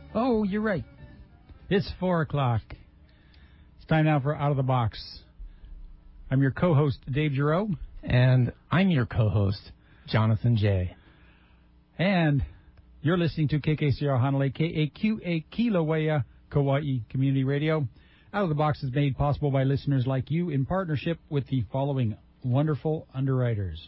Oh, you're right. It's 4 o'clock. It's time now for Out of the Box. I'm your co-host, Dave Giroux. And I'm your co-host, Jonathan J. And you're listening to KKCR Hanalei, KAQA Kilauea, Kauai Community Radio. Out of the Box is made possible by listeners like you in partnership with the following wonderful underwriters.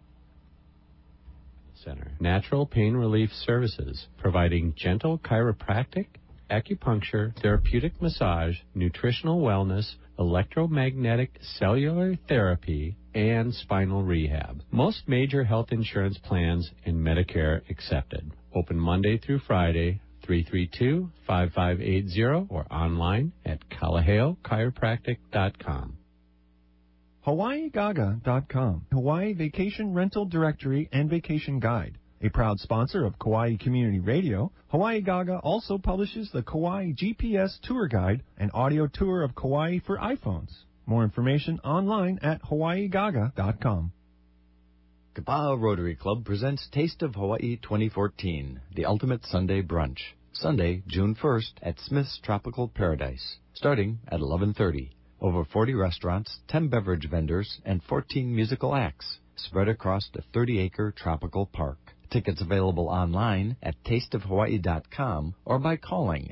Center. Natural Pain Relief Services, providing gentle chiropractic, acupuncture, therapeutic massage, nutritional wellness, electromagnetic cellular therapy, and spinal rehab. Most major health insurance plans and Medicare accepted. Open Monday through Friday, 332-5580, or online at KalaheoChiropractic.com. HawaiiGaga.com, Hawaii Vacation Rental Directory and Vacation Guide. A proud sponsor of Kauai Community Radio, Hawaii Gaga also publishes the Kauai GPS Tour Guide, an audio tour of Kauai for iPhones. More information online at HawaiiGaga.com. Kapa'a Rotary Club presents Taste of Hawaii 2014, the ultimate Sunday brunch. Sunday, June 1st at Smith's Tropical Paradise, starting at 11:30. Over 40 restaurants, 10 beverage vendors, and 14 musical acts spread across the 30-acre tropical park. Tickets available online at tasteofhawaii.com or by calling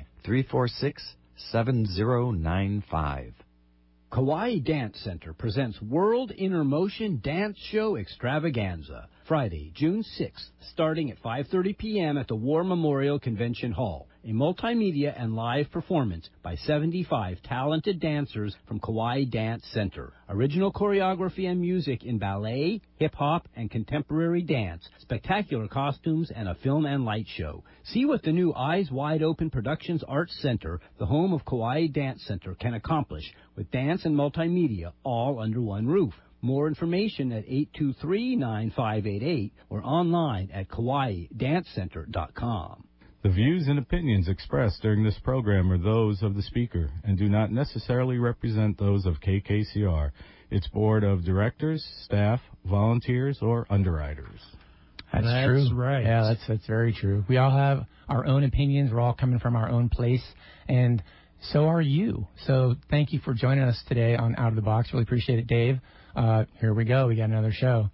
346-7095. Kauai Dance Center presents World Intermotion Dance Show Extravaganza, Friday, June 6th, starting at 5:30 p.m. at the War Memorial Convention Hall. A multimedia and live performance by 75 talented dancers from Kauai Dance Center. Original choreography and music in ballet, hip-hop, and contemporary dance, spectacular costumes, and a film and light show. See what the new Eyes Wide Open Productions Arts Center, the home of Kauai Dance Center, can accomplish with dance and multimedia all under one roof. More information at 823-9588 or online at KauaiDanceCenter.com. The views and opinions expressed during this program are those of the speaker and do not necessarily represent those of KKCR, its board of directors, staff, volunteers, or underwriters. That's true. Right. Yeah, that's very true. We all have our own opinions. We're all coming from our own place, and so are you. So thank you for joining us today on Out of the Box. Really appreciate it, Dave. Here we go. We got another show.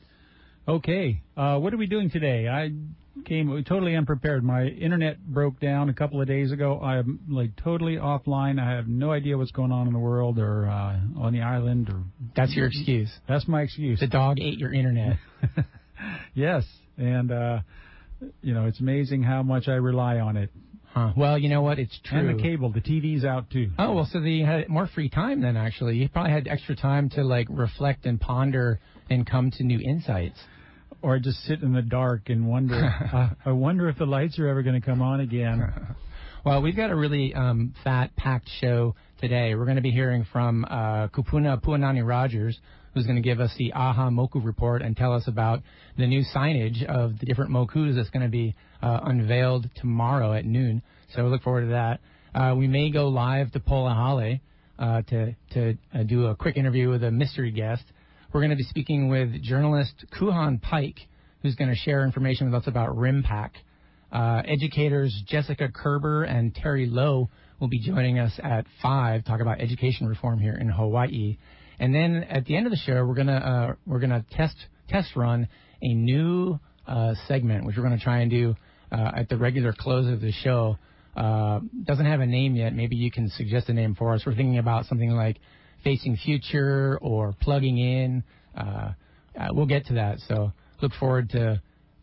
Okay. What are we doing today? I came totally unprepared. My internet broke down a couple of days ago. I'm totally offline. I have no idea what's going on in the world or on the island. Or that's your excuse. That's my excuse. The dog ate your internet. Yes, and it's amazing how much I rely on it. Huh. Well, you know what? It's true. And the cable, the TV's out too. Oh, well, so you had more free time then. Actually, you probably had extra time to reflect and ponder and come to new insights. Or just sit in the dark and wonder, I wonder if the lights are ever going to come on again. Well, we've got a really fat, packed show today. We're going to be hearing from Kupuna Puanani Rogers, who's going to give us the AHA Moku report and tell us about the new signage of the different mokus that's going to be unveiled tomorrow at noon. So we look forward to that. We may go live to Polahale to do a quick interview with a mystery guest. We're going to be speaking with journalist Kuhan Pike, who's going to share information with us about RIMPAC. Educators Jessica Kerber and Terry Lowe will be joining us at 5, talk about education reform here in Hawaii. And then at the end of the show, we're gonna test run a new segment, which we're going to try and do at the regular close of the show. Doesn't have a name yet. Maybe you can suggest a name for us. We're thinking about something like Facing Future or Plugging In. We'll get to that. So look forward to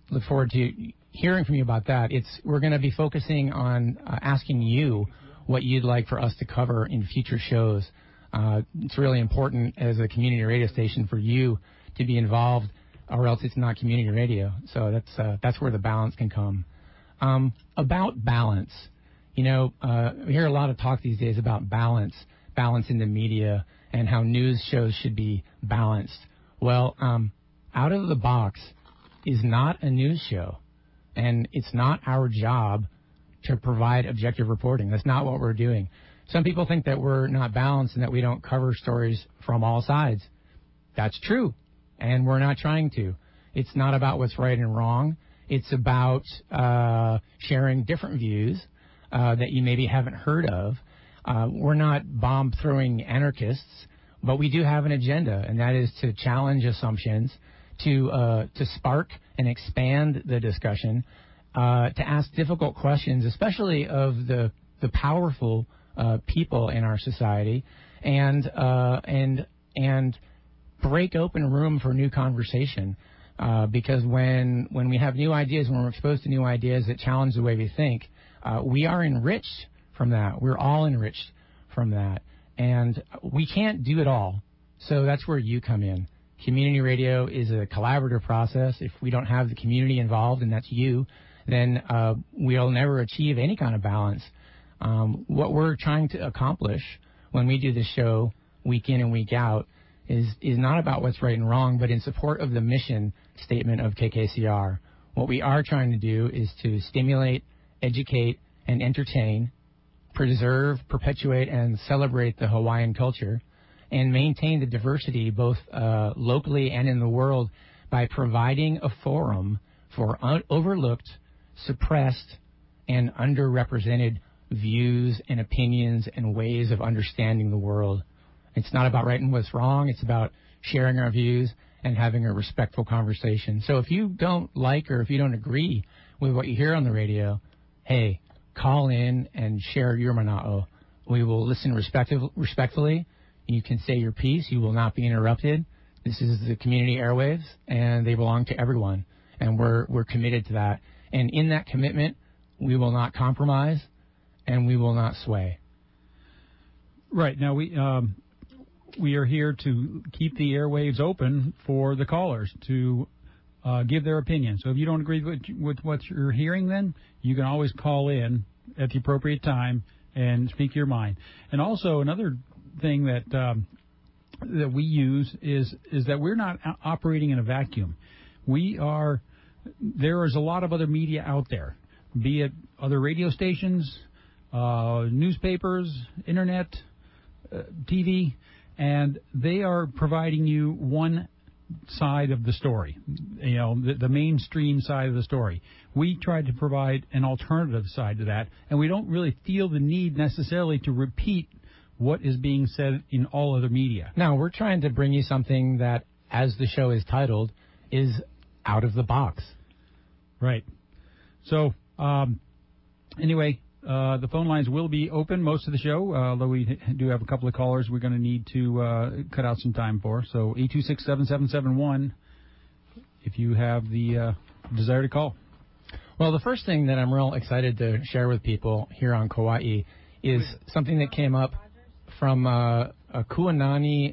hearing from you about that. We're going to be focusing on asking you what you'd like for us to cover in future shows. It's really important as a community radio station for you to be involved, or else it's not community radio. So that's where the balance can come. About balance, we hear a lot of talk these days about balance in the media and how news shows should be balanced. Well, Out of the Box is not a news show, and it's not our job to provide objective reporting. That's not what we're doing. Some people think that we're not balanced and that we don't cover stories from all sides. That's true, and we're not trying to. It's not about what's right and wrong. It's about sharing different views that you maybe haven't heard of. We're not bomb-throwing anarchists, but we do have an agenda, and that is to challenge assumptions, to spark and expand the discussion, to ask difficult questions, especially of the powerful people in our society, and break open room for new conversation. Because when we have new ideas, when we're exposed to new ideas that challenge the way we think, we are enriched from that. We're all enriched from that. And we can't do it all. So that's where you come in. Community radio is a collaborative process. If we don't have the community involved, and that's you, then we'll never achieve any kind of balance. What we're trying to accomplish when we do this show week in and week out is not about what's right and wrong, but in support of the mission statement of KKCR. What we are trying to do is to stimulate, educate, and entertain, preserve, perpetuate, and celebrate the Hawaiian culture, and maintain the diversity both locally and in the world by providing a forum for overlooked, suppressed, and underrepresented views and opinions and ways of understanding the world. It's not about right and what's wrong. It's about sharing our views and having a respectful conversation. So if you don't like or if you don't agree with what you hear on the radio, hey, call in and share your mana'o. We will listen respectfully. You can say your piece. You will not be interrupted. This is the community airwaves, and they belong to everyone. And we're committed to that. And in that commitment, we will not compromise, and we will not sway. Right. Now, we are here to keep the airwaves open for the callers to give their opinion. So if you don't agree with what you're hearing, then you can always call in at the appropriate time and speak your mind. And also another thing that we use is that we're not operating in a vacuum. There is a lot of other media out there, be it other radio stations, newspapers, internet, TV, and they are providing you one side of the story, the mainstream side of the story. We try to provide an alternative side to that, and we don't really feel the need necessarily to repeat what is being said in all other media. Now, we're trying to bring you something that, as the show is titled, is out of the box. Right. So, anyway, the phone lines will be open most of the show, although we do have a couple of callers we're going to need to cut out some time for. So 826-7771 if you have the desire to call. Well, the first thing that I'm real excited to share with people here on Kauai is something that came up from Kauai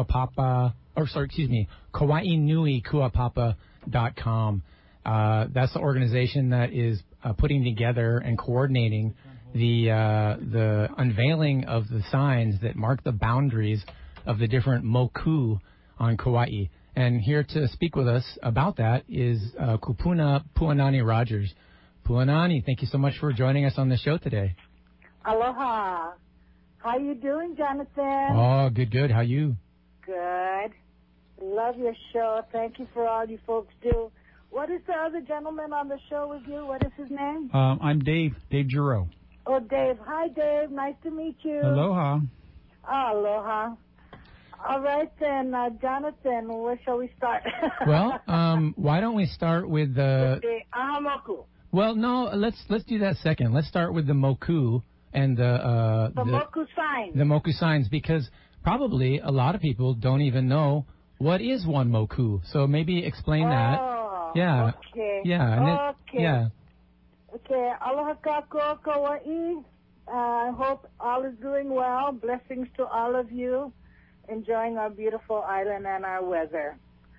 Nui Kuapapa.com. That's the organization that is putting together and coordinating the unveiling of the signs that mark the boundaries of the different moku on Kauai. And here to speak with us about that is Kupuna Puanani Rogers. Puanani, thank you so much for joining us on the show today. Aloha. How you doing, Jonathan? Oh, good. How you? Good. Love your show. Thank you for all you folks do. What is the other gentleman on the show with you? What is his name? I'm Dave Giroux. Oh, Dave. Hi, Dave. Nice to meet you. Aloha. Aloha. All right, then, Jonathan, where shall we start? Well, why don't we start with the Ahamoku. Well, no, let's do that second. Let's start with the moku and the moku signs. The moku signs, because probably a lot of people don't even know what is one moku. So maybe explain that. Yeah. Okay. Yeah. Okay. Okay. Aloha kako Kauai. I hope all is doing well. Blessings to all of you. Enjoying our beautiful island and our weather.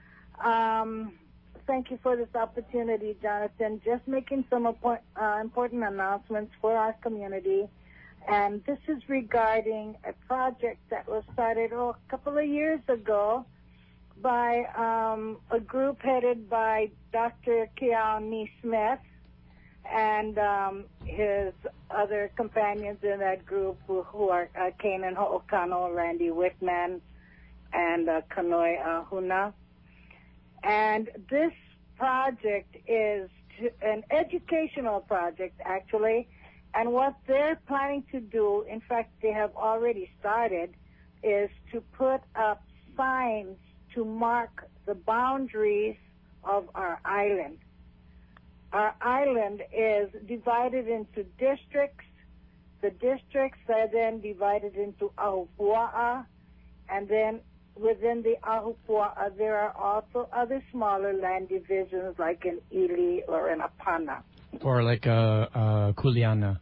Thank you for this opportunity, Jonathan. Just making some important announcements for our community. And this is regarding a project that was started a couple of years ago by a group headed by Dr. Keone Smith and his other companions in that group who are Kanan Ho'okano, Randy Whitman, and Kanoi Huna. And this project is an educational project, actually, And what they're planning to do, in fact, they have already started, is to put up signs to mark the boundaries of our island. Our island is divided into districts. The districts are then divided into ahupua'a, and then within the ahupua'a there are also other smaller land divisions like an ili or an apana. Or like Kuleana.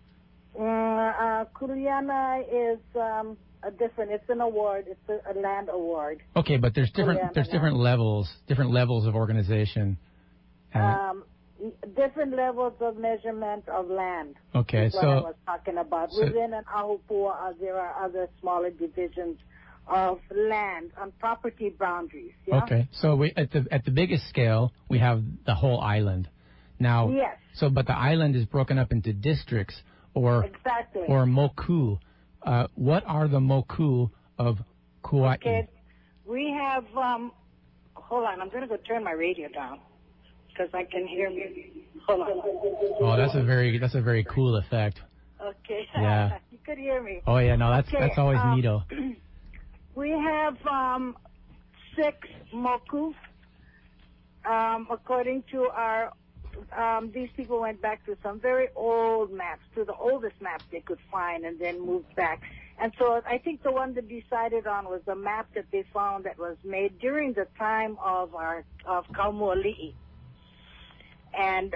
Kuleana is a different. It's an award. It's a land award. Okay, but there's different levels of organization. Different levels of measurement of land. Okay, so I was talking about. Within an ahupua'a, there are other smaller divisions of land on property boundaries. Yeah? Okay, so we at the biggest scale we have the whole island. Now, yes. So, but the island is broken up into districts or moku. What are the moku of Kauai? Okay, we have. Hold on, I'm going to go turn my radio down because I can hear me. Hold on. Oh, that's a very cool effect. Okay. Yeah. You could hear me. Oh yeah, no, that's always neato. We have 6 moku. According to our, these people went back to some very old maps, to the oldest maps they could find, and then moved back. And so I think the one they decided on was the map that they found that was made during the time of Kaumuali'i. And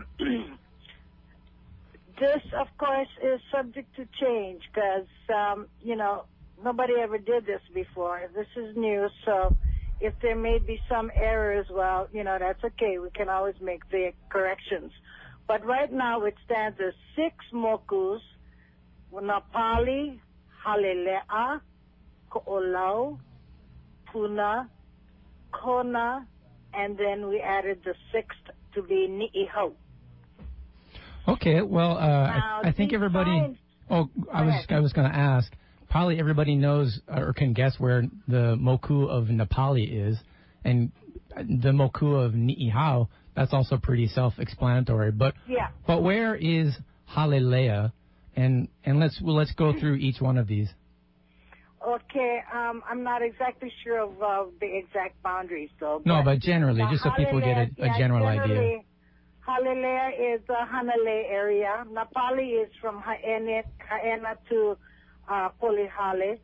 this, of course, is subject to change because, nobody ever did this before. This is new, so if there may be some errors, well, that's okay. We can always make the corrections. But right now it stands as 6 mokus: Napali, Halelea, Ko'olau, Puna, Kona, and then we added the 6th to be Ni'ihau. Okay, well, I think everybody. I was going to ask. Probably everybody knows or can guess where the moku of Napali is, and the moku of Ni'ihau. That's also pretty self-explanatory. But where is Halelea? And let's go through each one of these. Okay, I'm not exactly sure of the exact boundaries, though. No, but generally, just so people get a general idea. Halelea is the Hanalei area. Napali is from Haena to Polihale.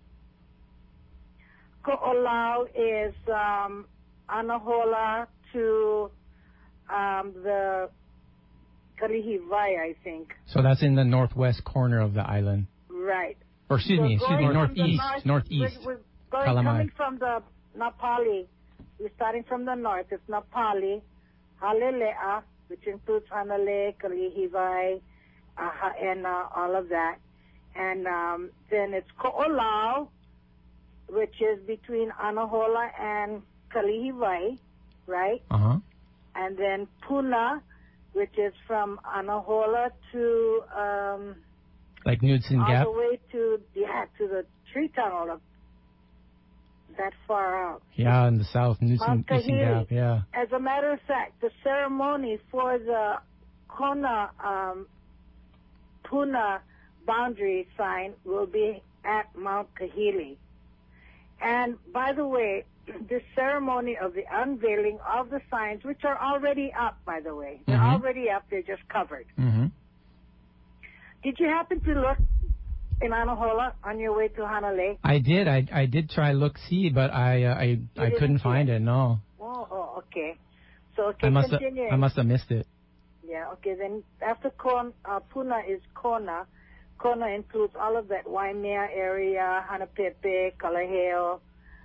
Ko'olau is Anahola to the Kalihivai, I think. So that's in the northwest corner of the island. Right. Or excuse me, northeast. We're coming from the Napali. We're starting from the north. It's Napali, Halelea, which includes Hanalei, Kalihivai, Haena, all of that. And then it's Ko'olau, which is between Anahola and Kalihivai, right? Uh-huh. And then Puna, which is from Anahola to like Knudsen Gap? all the way to the tree tunnel, that far out. Yeah, in the south, Knudsen Gap, yeah. As a matter of fact, the ceremony for the Kona Puna boundary sign will be at Mount Kahili. And by the way, the ceremony of the unveiling of the signs, which are already up, by the way. They're already up, they're just covered. Mm-hmm. Did you happen to look in Anahola on your way to Hanalei? I did. I did try look-see, but I couldn't find it, no. Oh, okay. So, I must have missed it. Yeah, okay. Then after Puna is Kona. Kona includes all of that Waimea area, Hanapepe, Kalaheo.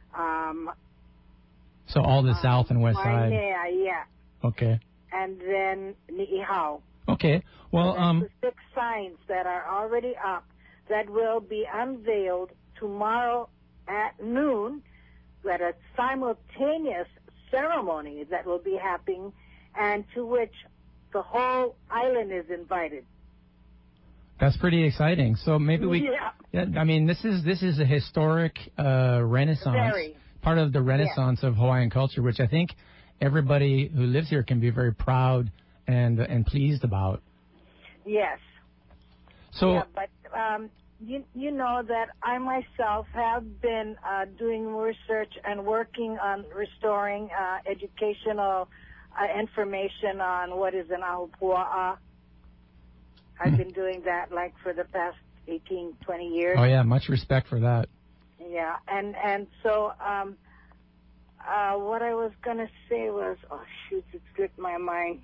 So all the south and west side. Waimea, yeah. Okay. And then Ni'ihau. Okay. Well, the 6 signs that are already up that will be unveiled tomorrow at noon, at a simultaneous ceremony that will be happening, and to which the whole island is invited. That's pretty exciting. So maybe we. Yeah. I mean, this is a historic renaissance. Part of the renaissance of Hawaiian culture, which I think everybody who lives here can be very proud and pleased about. Yes. So, yeah, but you know that I myself have been doing research and working on restoring educational information on what is an ahupua'a. I've been doing that like for the past 18, 20 years. Oh yeah, much respect for that. Yeah, and so what I was going to say was, oh shoot, it slipped my mind.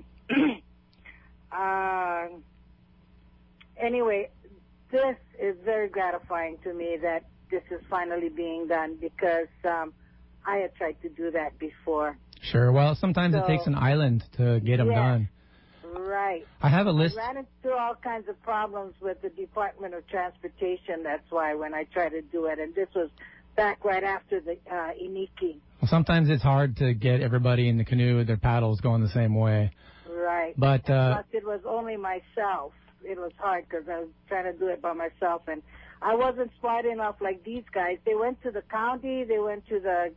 Anyway, this is very gratifying to me that this is finally being done because I had tried to do that before. Sure. Well, sometimes it takes an island to get them done. Right. I have a list. I ran into all kinds of problems with the Department of Transportation. That's why when I tried to do it, and this was back right after the Iniki. Well, sometimes it's hard to get everybody in the canoe with their paddles going the same way. Right. But plus, it was only myself. It was hard because I was trying to do it by myself, and I wasn't smart enough like these guys. They went to the county. They went to the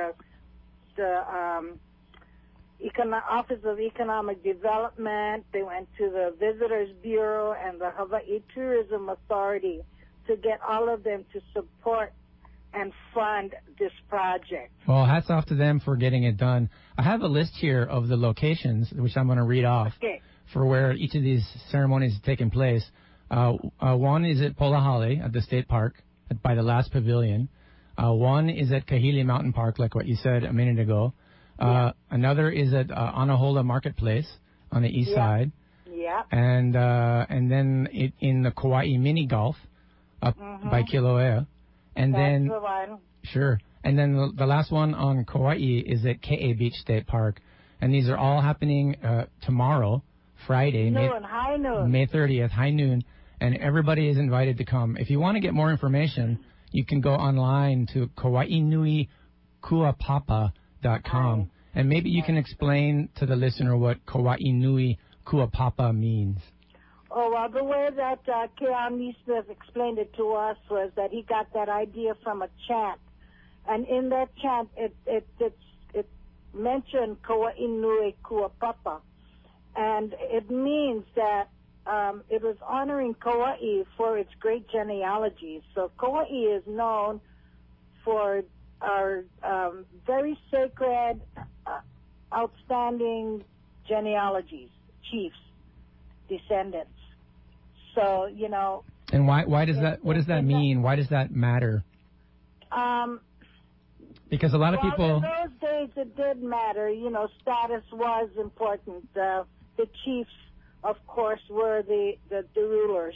Office of Economic Development. They went to the Visitors Bureau and the Hawaii Tourism Authority to get all of them to support and fund this project. Well, hats off to them for getting it done. I have a list here of the locations, which I'm going to read off for where each of these ceremonies is taking place. One is at Polahale at the State Park by the last pavilion. One is at Kahili Mountain Park, like what you said a minute ago. Another is at Anahola Marketplace on the east side. Yeah. And then in the Kauai Mini Golf up by Kilauea. And That's then the one. Sure. And then the last one on Kauai is at Ke'e Beach State Park. And these are all happening tomorrow, Friday, high noon. May 30th, high noon. And everybody is invited to come. If you want to get more information, you can go online to kauainuikuapapa.com. And maybe you can explain to the listener what Kauai Nui Kuapapa means. Oh, well, the way that Keanu Smith explained it to us was that he got that idea from a chant. And in that chant, it mentioned Kauai Nui Kuapapa. And it means that it was honoring Kauai for its great genealogies. So Kauai is known for our very sacred, outstanding genealogies, chiefs, descendants. So, you know. And why does that? What does that mean? Why does that matter? Because a lot of people. In those days, it did matter. You know, status was important. The chiefs, of course, were the rulers.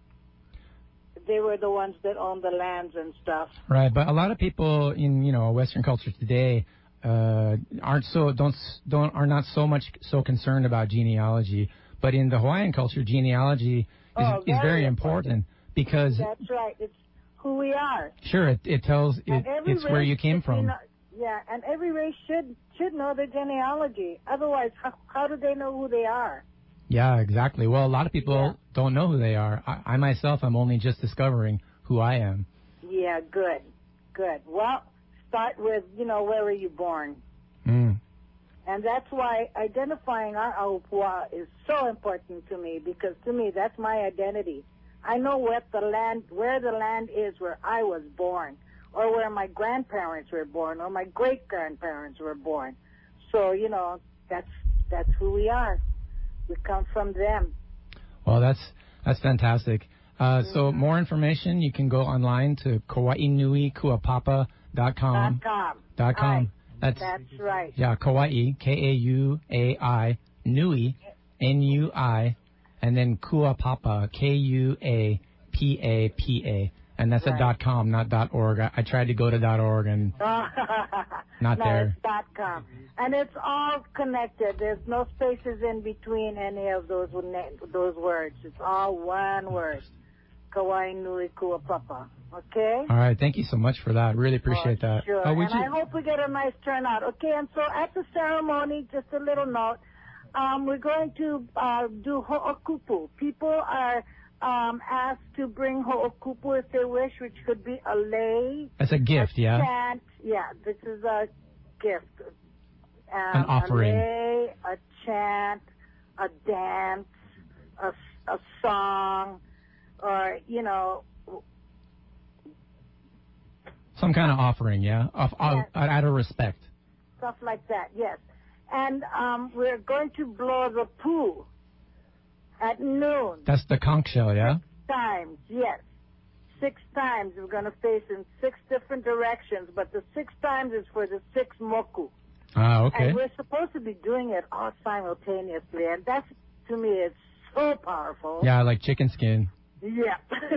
They were the ones that owned the lands and stuff. Right, but a lot of people in Western culture today are not so much concerned about genealogy. But in the Hawaiian culture, genealogy is very important because that's right. It's who we are. Sure, it tells it's where you came from. Yeah, and every race should know their genealogy. Otherwise, how do they know who they are? Yeah, exactly. Well, a lot of people don't know who they are. I myself am only just discovering who I am. Yeah, good. Well, start with, where were you born? And that's why identifying our aupua is so important to me, because to me that's my identity. I know where the land is where I was born, or where my grandparents were born, or my great-grandparents were born. So, that's who we are. We come from them. Well, that's fantastic. So more information, you can go online to kauainuikuapapa.com. .com. That's right. Yeah, Kauai, Kauai, Nui, Nui, and then Kuapapa, Kuapapa, and that's a .com, not .org. I tried to go to .org and not there. It's .com, and it's all connected. There's no spaces in between any of those words. It's all one word. Kauai Nui Kuapapa. Okay? All right. Thank you so much for that. Really appreciate that. Sure. And I hope we get a nice turnout. Okay, and so at the ceremony, just a little note, we're going to do ho'okupu. People are asked to bring ho'okupu if they wish, which could be a lei. That's a gift, chant. Yeah, this is a gift. An offering. A lei, a chant, a dance, a song, or, Some kind of offering, yeah? Yes. Out of respect. Stuff like that, yes. And we're going to blow the poo at noon. That's the conch shell, yeah? 6 times, yes. 6 times. We're going to face in 6 different directions, but the 6 times is for the 6 moku. Ah, okay. And we're supposed to be doing it all simultaneously, and that's, to me, it's so powerful. Yeah, like chicken skin. Yeah.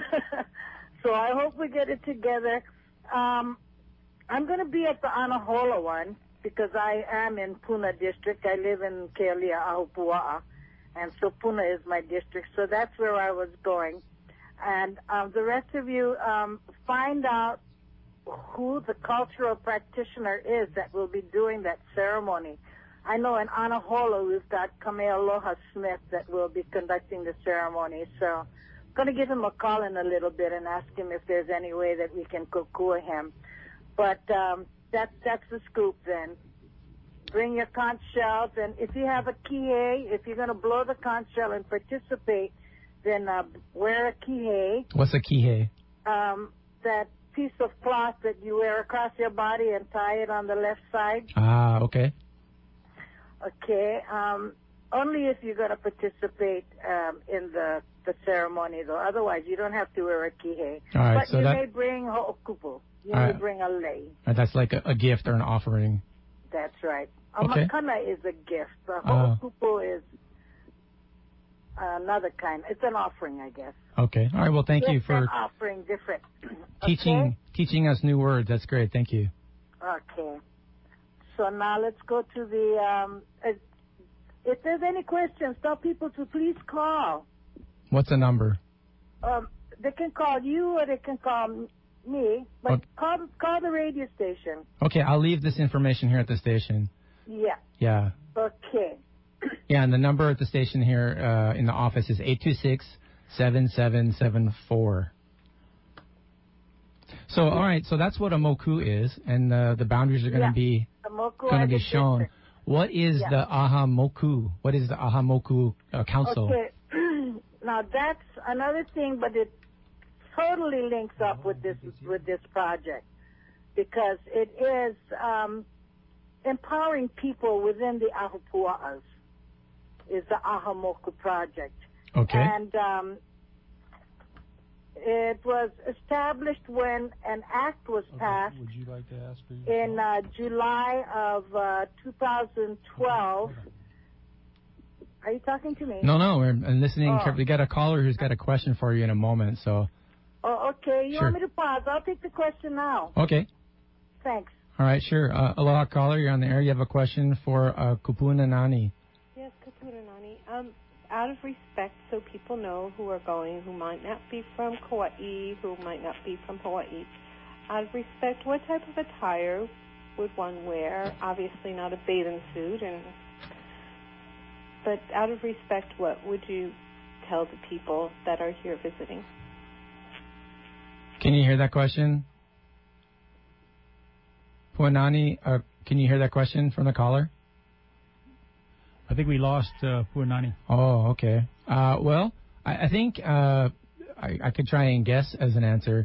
So I hope we get it together. I'm going to be at the Anahola one because I am in Puna district. I live in Kealia, Ahupua'a, and so Puna is my district. So that's where I was going. And the rest of you, find out who the cultural practitioner is that will be doing that ceremony. I know in Anahola we've got Kamealoha Smith that will be conducting the ceremony. So I'm going to give him a call in a little bit and ask him if there's any way that we can kukua him. But that's the scoop then. Bring your conch shells, and if you have a kihei, if you're going to blow the conch shell and participate, then wear a kihei. What's a kihei? That piece of cloth that you wear across your body and tie it on the left side. Ah, okay. Okay. Only if you're going to participate in the ceremony, though. Otherwise, you don't have to wear a kihei. All right, but so you that... may bring ho'okupu. You may bring a lei. That's like a gift or an offering. That's right. A Okay. makana is a gift. A ho'okupu is another kind. It's an offering, I guess. Okay. All right. Well, thank you for offering different. teaching us new words. That's great. Thank you. Okay. So now let's go to the. If there's any questions, tell people to please call. What's the number? They can call you or they can call me, but call the radio station. Okay. I'll leave this information here at the station. Yeah. Yeah. Okay. Yeah, and the number at the station here in the office is 826-7774. So, all right, so that's what a moku is, and the boundaries are going to be shown. District. What is the Aha Moku? What is the Aha Moku Council? Okay. Now that's another thing, but it totally links up with this project because it is empowering people within the Ahupua'as. Is the Aha Moku project. Okay. And it was established when an act was passed in July of 2012. Are you talking to me? No, I'm listening. We got a caller who's got a question for you in a moment. So. Oh, okay. You Sure. want me to pause? I'll take the question now. Okay. Thanks. All right, sure. Aloha, caller. You're on the air. You have a question for Kupuna Nani. Yes, Kupuna Nani. Out of respect, so people know who are going, who might not be from Kauai, who might not be from Hawaii. Out of respect, what type of attire would one wear? Obviously not a bathing suit, but out of respect, what would you tell the people that are here visiting? Can you hear that question? Puanani, can you hear that question from the caller? I think we lost Puanani. Oh, okay. Well, I think I could try and guess as an answer.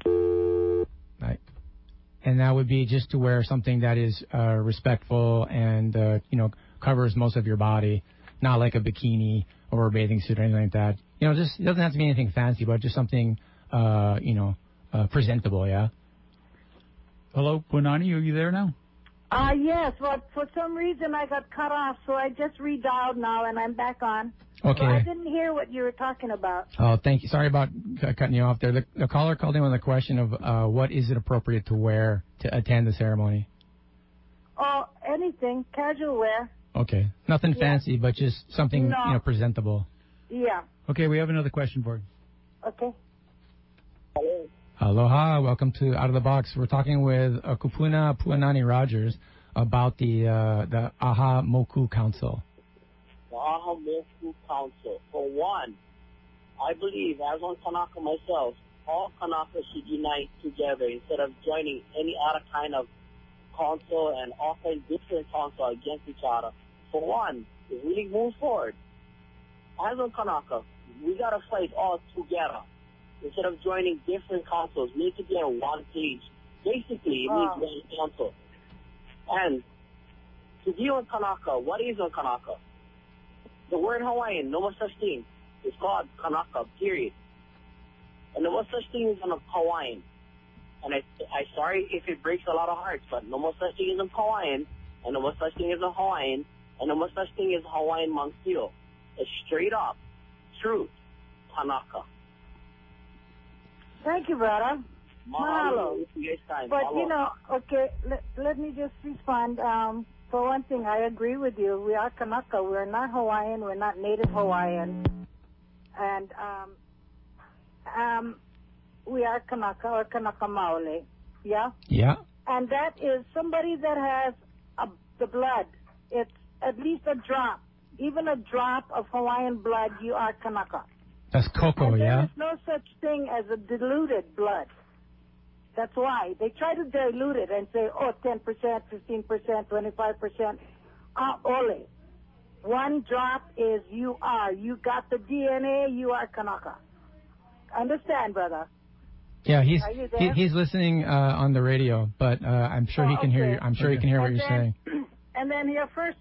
And that would be just to wear something that is respectful and, covers most of your body, not like a bikini or a bathing suit or anything like that. Just it doesn't have to be anything fancy, but just something, presentable, yeah? Hello, Puanani, are you there now? Yes, well, for some reason I got cut off, so I just redialed now, and I'm back on. Okay. So I didn't hear what you were talking about. Oh, thank you. Sorry about cutting you off there. The caller called in with a question of what is it appropriate to wear to attend the ceremony? Oh, anything, casual wear. Okay. Nothing fancy, but just something presentable. Yeah. Okay, we have another question for you. Okay. Aloha, welcome to Out of the Box. We're talking with Kupuna Puanani Rogers about the Aha Moku Council. The Aha Moku Council. For one, I believe, as one Kanaka myself, all Kanaka should unite together instead of joining any other kind of council and all kinds of different council against each other. For one, to really move forward, as one Kanaka, we got to fight all together. instead of joining different councils, need to be on one page. Basically, it means one council. And to be on Kanaka, what is on Kanaka? The word Hawaiian, no such thing. It's called Kanaka, period. And no such thing is on Hawaiian. And I sorry if it breaks a lot of hearts, but no such thing is in Hawaiian, and no such thing is in Hawaiian, and no such thing is Hawaiian Monsio. It's straight up truth, Kanaka. Thank you, brother. Mahalo. But, okay, let me just respond. For one thing, I agree with you. We are Kanaka. We're not Hawaiian. We're not Native Hawaiian. And we are Kanaka or Kanaka Maole. Yeah? Yeah. And that is somebody that has the blood. It's at least a drop. Even a drop of Hawaiian blood, you are Kanaka. That's cocoa, and yeah? There's no such thing as a diluted blood. That's why. They try to dilute it and say, 10%, 15%, 25%. Ole. One drop is you are. You got the DNA, you are Kanaka. Understand, brother? Yeah, he's listening on the radio, but I'm sure he can hear you. I'm sure he can hear what you're saying. And then your first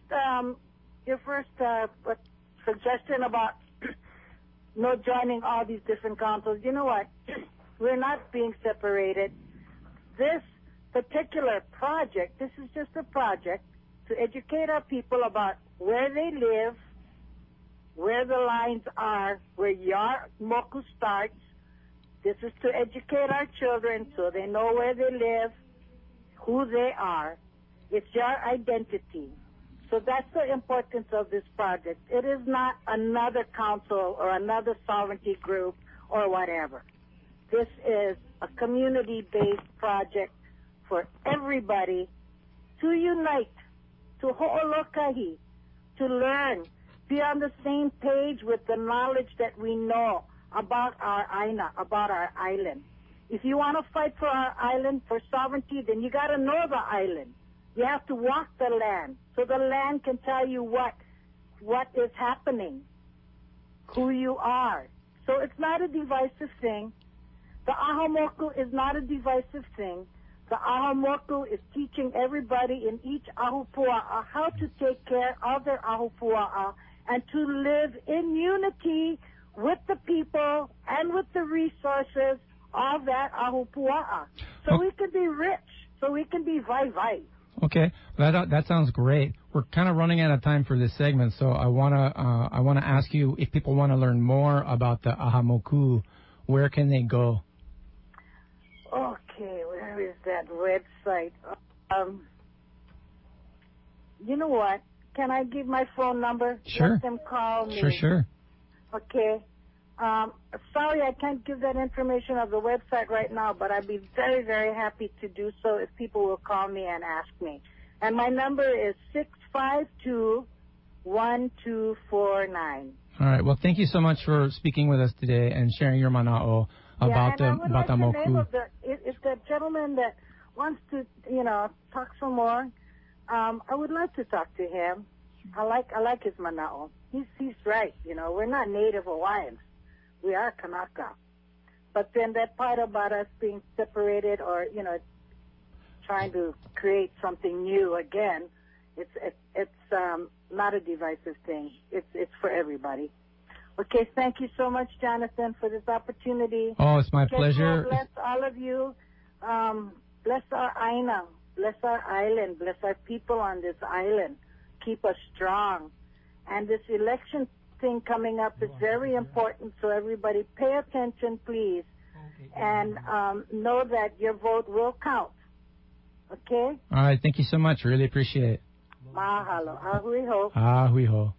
suggestion about no joining all these different councils. You know what? We're not being separated. This particular project, this is just a project to educate our people about where they live, where the lines are, where your moku starts. This is to educate our children so they know where they live, who they are. It's your identity. So that's the importance of this project. It is not another council or another sovereignty group or whatever. This is a community-based project for everybody to unite, to ho'olokahi, to learn, be on the same page with the knowledge that we know about our aina, about our island. If you want to fight for our island, for sovereignty, then you got to know the island. You have to walk the land, so the land can tell you what is happening, who you are. So it's not a divisive thing. The ahamoku is not a divisive thing. The ahamoku is teaching everybody in each ahupua'a how to take care of their ahupua'a and to live in unity with the people and with the resources of that ahupua'a. So we can be rich, so we can be vai-vai. Okay, that sounds great. We're kind of running out of time for this segment, so I wanna ask you, if people want to learn more about the ahamoku, where can they go? Okay, where is that website? You know what? Can I give my phone number? Sure. Let them call me. Sure. Okay. Sorry, I can't give that information of the website right now, but I'd be very, very happy to do so if people will call me and ask me. And my number is 652-1249. All right. Well, thank you so much for speaking with us today and sharing your mana'o about the moku. If the gentleman that wants to, talk some more, I would love to talk to him. I like his mana'o. He's right. We're not Native Hawaiians. We are Kanaka. But then that part about us being separated or, trying to create something new again, it's not a divisive thing. It's for everybody. Okay, thank you so much, Jonathan, for this opportunity. Oh, it's my pleasure. Bless all of you. Bless our aina. Bless our island. Bless our people on this island. Keep us strong. And this election thing coming up is very important, so everybody pay attention, please, and know that your vote will count. Okay? All right, thank you so much. Really appreciate it. Mahalo. Ahui ho. Ahui ho.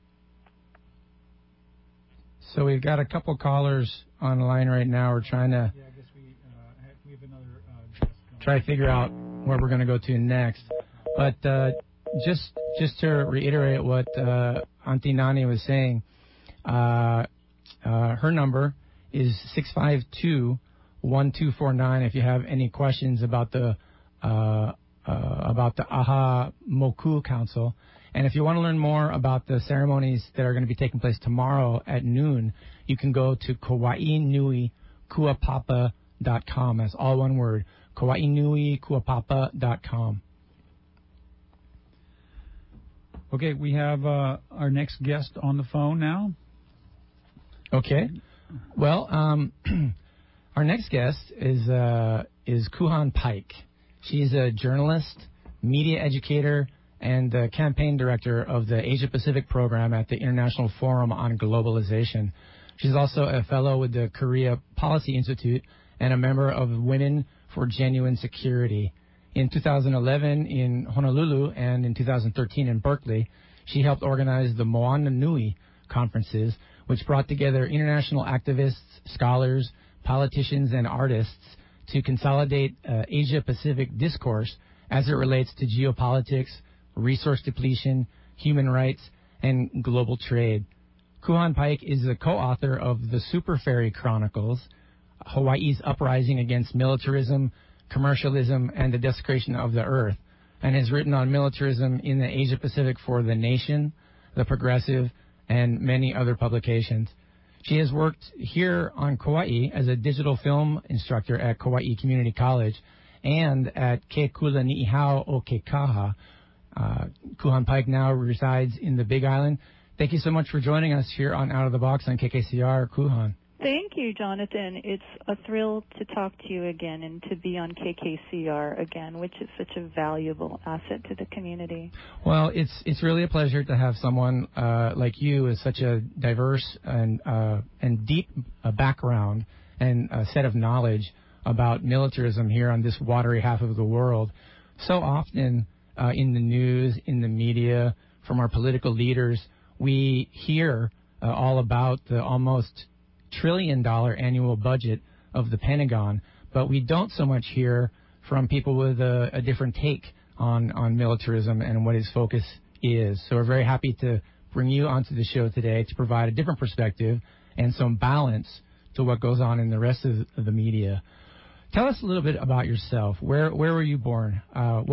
So we've got a couple callers on the line right now. We're trying to we have another try to figure out where we're going to go to next. But just to reiterate what Auntie Nani was saying, her number is 652-1249 if you have any questions about the Aha Moku Council. And if you want to learn more about the ceremonies that are going to be taking place tomorrow at noon, you can go to Kauai Nui kauainuikuapapa.com. That's all one word, kauainuikuapapa.com. Okay, we have our next guest on the phone now. Okay. Well, our next guest is Kuhan Pike. She's a journalist, media educator, and the campaign director of the Asia Pacific program at the International Forum on Globalization. She's also a fellow with the Korea Policy Institute and a member of Women for Genuine Security. In 2011 in Honolulu and in 2013 in Berkeley, she helped organize the Moana Nui conferences, which brought together international activists, scholars, politicians, and artists to consolidate Asia-Pacific discourse as it relates to geopolitics, resource depletion, human rights, and global trade. Kuhan Pike is the co-author of the Super Ferry Chronicles, Hawaii's Uprising Against Militarism, Commercialism, and the Desecration of the Earth, and has written on militarism in the Asia-Pacific for The Nation, The Progressive, and many other publications. She has worked here on Kauai as a digital film instructor at Kauai Community College and at Ke Kula Ni'ihau o Ke Kaha. Kuhan Pike now resides in the Big Island. Thank you so much for joining us here on Out of the Box on KKCR, Kuhan. Thank you, Jonathan. It's a thrill to talk to you again and to be on KKCR again, which is such a valuable asset to the community. Well, it's really a pleasure to have someone like you with such a diverse and deep background and a set of knowledge about militarism here on this watery half of the world. So often in the news, in the media, from our political leaders, we hear all about the almost $1 trillion annual budget of the Pentagon, but we don't so much hear from people with a different take on militarism and what its focus is. So we're very happy to bring you onto the show today to provide a different perspective and some balance to what goes on in the rest of the media. Tell us a little bit about yourself. Where were you born?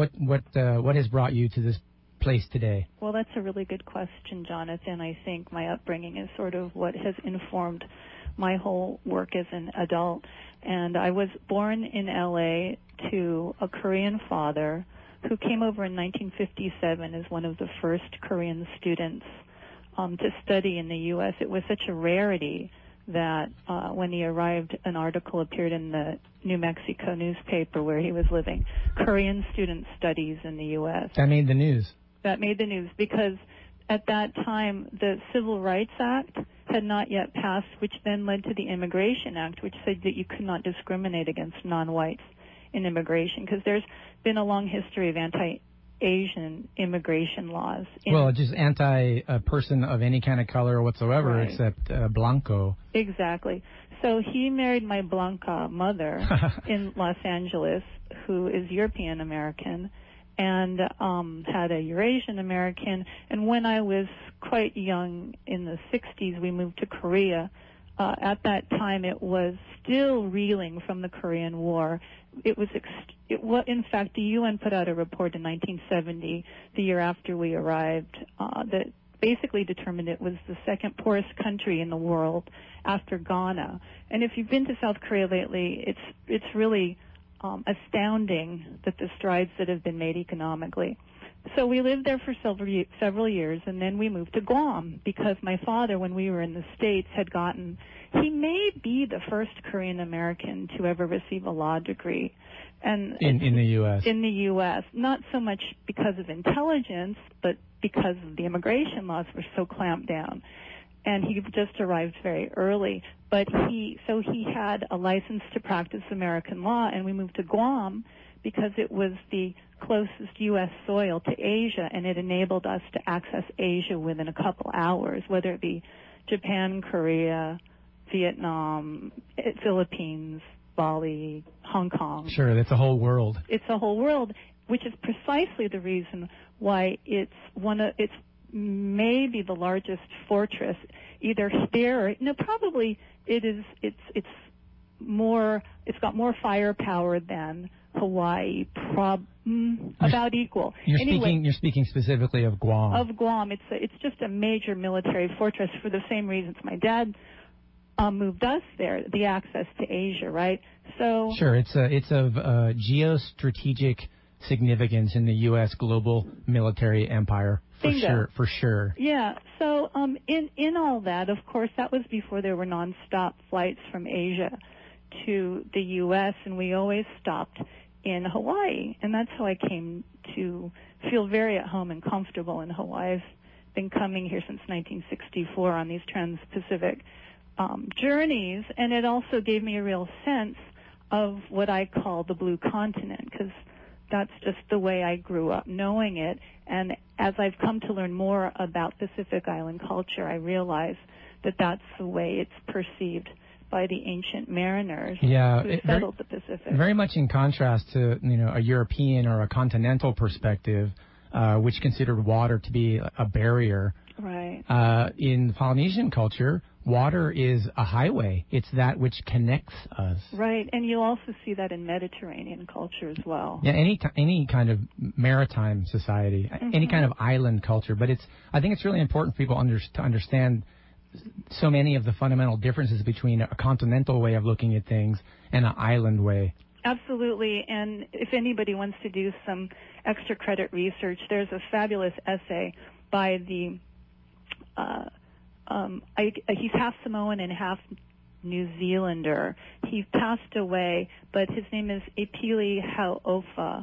What has brought you to this place today? Well, that's a really good question, Jonathan. I think my upbringing is sort of what has informed my whole work as an adult. And I was born in L.A. to a Korean father who came over in 1957 as one of the first Korean students to study in the U.S. It was such a rarity that when he arrived, an article appeared in the New Mexico newspaper where he was living, Korean student studies in the U.S. That made the news. That made the news because at that time the Civil Rights Act had not yet passed, which then led to the Immigration Act, which said that you could not discriminate against non-whites in immigration because there's been a long history of anti-Asian immigration laws. Well, just anti-person of any kind of color whatsoever, right, except Blanco. Exactly. So he married my Blanca mother in Los Angeles, who is European American, and had a Eurasian American. And when I was quite young, in the 60s, we moved to Korea. At that time, it was still reeling from the Korean War. In fact, the UN put out a report in 1970, the year after we arrived, that basically determined it was the second poorest country in the world after Ghana. And if you've been to South Korea lately, it's really astounding that the strides that have been made economically. So we lived there for several years, and then we moved to Guam because my father, when we were in the States, he may be the first Korean American to ever receive a law degree. And in the U.S. In the U.S., not so much because of intelligence, but because the immigration laws were so clamped down. And he just arrived very early. But he had a license to practice American law, and we moved to Guam because it was the closest U.S. soil to Asia, and it enabled us to access Asia within a couple hours, whether it be Japan, Korea, Vietnam, Philippines, Bali, Hong Kong. Sure, that's a whole world. It's a whole world, which is precisely the reason why it's maybe the largest fortress, either here or probably it's got more firepower than Hawaii, about equal. You're speaking specifically of Guam. Of Guam, it's just a major military fortress for the same reasons my dad moved us there, the access to Asia, right? So sure, it's of geostrategic significance in the U.S. global military empire, for sure. Yeah. So in all that, of course, that was before there were nonstop flights from Asia to the U.S., and we always stopped in Hawaii, and that's how I came to feel very at home and comfortable in Hawaii. I've been coming here since 1964 on these trans-Pacific journeys, and it also gave me a real sense of what I call the blue continent, because that's just the way I grew up knowing it. And as I've come to learn more about Pacific Island culture, I realize that that's the way it's perceived by the ancient mariners who settled the Pacific. Very much in contrast to a European or a continental perspective, which considered water to be a barrier. Right. In Polynesian culture, water is a highway. It's that which connects us. Right, and you'll also see that in Mediterranean culture as well. Yeah, any kind of maritime society, any kind of island culture. But I think it's really important for people to understand so many of the fundamental differences between a continental way of looking at things and an island way. Absolutely, and if anybody wants to do some extra credit research, there's a fabulous essay by the he's half Samoan and half New Zealander. He passed away, but his name is Epeli Hauofa,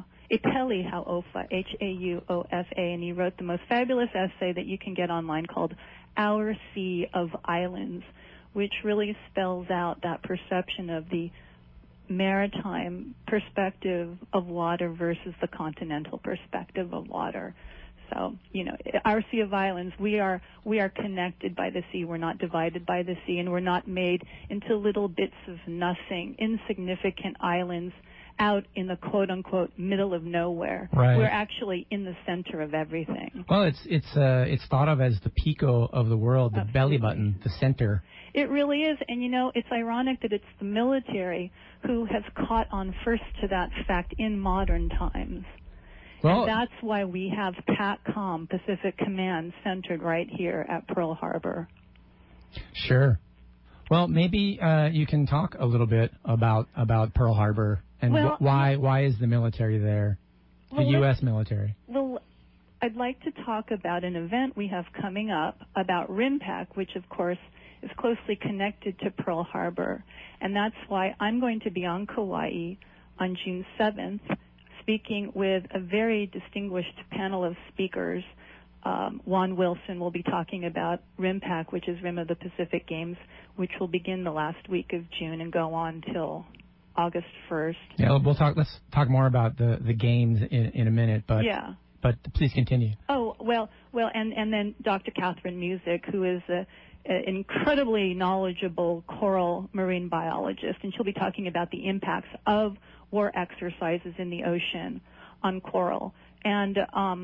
Hauofa, and he wrote the most fabulous essay that you can get online called Our Sea of Islands, which really spells out that perception of the maritime perspective of water versus the continental perspective of water. So, our Sea of Islands, we are connected by the sea. We're not divided by the sea, and we're not made into little bits of nothing, insignificant islands out in the quote-unquote middle of nowhere. Right. We're actually in the center of everything. Well, it's thought of as the pico of the world, the belly button, the center. It really is, and it's ironic that it's the military who has caught on first to that fact in modern times. Well, and that's why we have PACCOM, Pacific Command, centered right here at Pearl Harbor. Sure. Well, maybe you can talk a little bit about Pearl Harbor and why is the military there, the U.S. military? Well, I'd like to talk about an event we have coming up about RIMPAC, which, of course, is closely connected to Pearl Harbor. And that's why I'm going to be on Kauai on June 7th, speaking with a very distinguished panel of speakers. Juan Wilson will be talking about RIMPAC, which is Rim of the Pacific Games, which will begin the last week of June and go on till August 1st. Yeah, let's talk more about the games in a minute, but please continue. Oh, well, and then Dr. Catherine Music, who is an incredibly knowledgeable coral marine biologist, and she'll be talking about the impacts of war exercises in the ocean on coral. And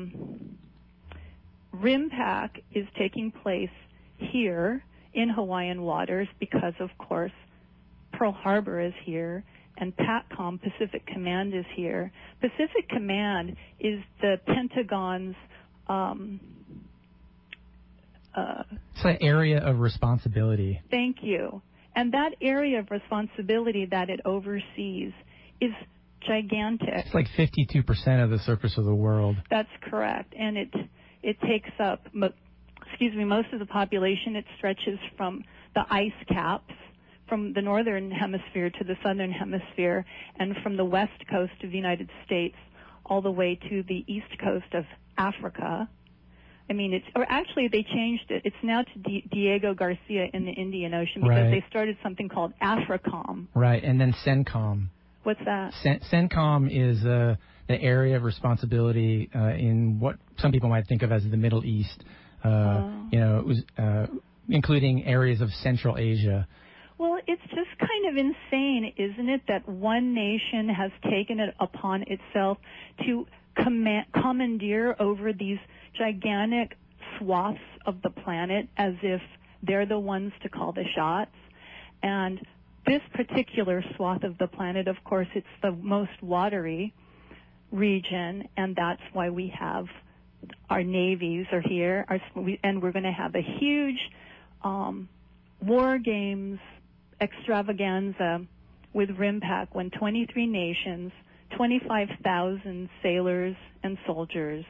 RIMPAC is taking place here in Hawaiian waters because, of course, Pearl Harbor is here and PACCOM, Pacific Command, is here. Pacific Command is the Pentagon's it's an area of responsibility. Thank you. And that area of responsibility that it oversees is gigantic. It's like 52% of the surface of the world. That's correct. And it takes up, most of the population. It stretches from the ice caps from the northern hemisphere to the southern hemisphere, and from the west coast of the United States all the way to the east coast of Africa. I mean, they changed it. It's now to Diego Garcia in the Indian Ocean because they started something called AFRICOM. Right, and then CENTCOM. What's that? CENTCOM is the area of responsibility in what some people might think of as the Middle East, it was, including areas of Central Asia. Well, it's just kind of insane, isn't it, that one nation has taken it upon itself to commandeer over these gigantic swaths of the planet as if they're the ones to call the shots. And this particular swath of the planet, of course, it's the most watery region, and that's why we have our navies are here, and we're going to have a huge war games extravaganza with RIMPAC when 23 nations, 25,000 sailors and soldiers,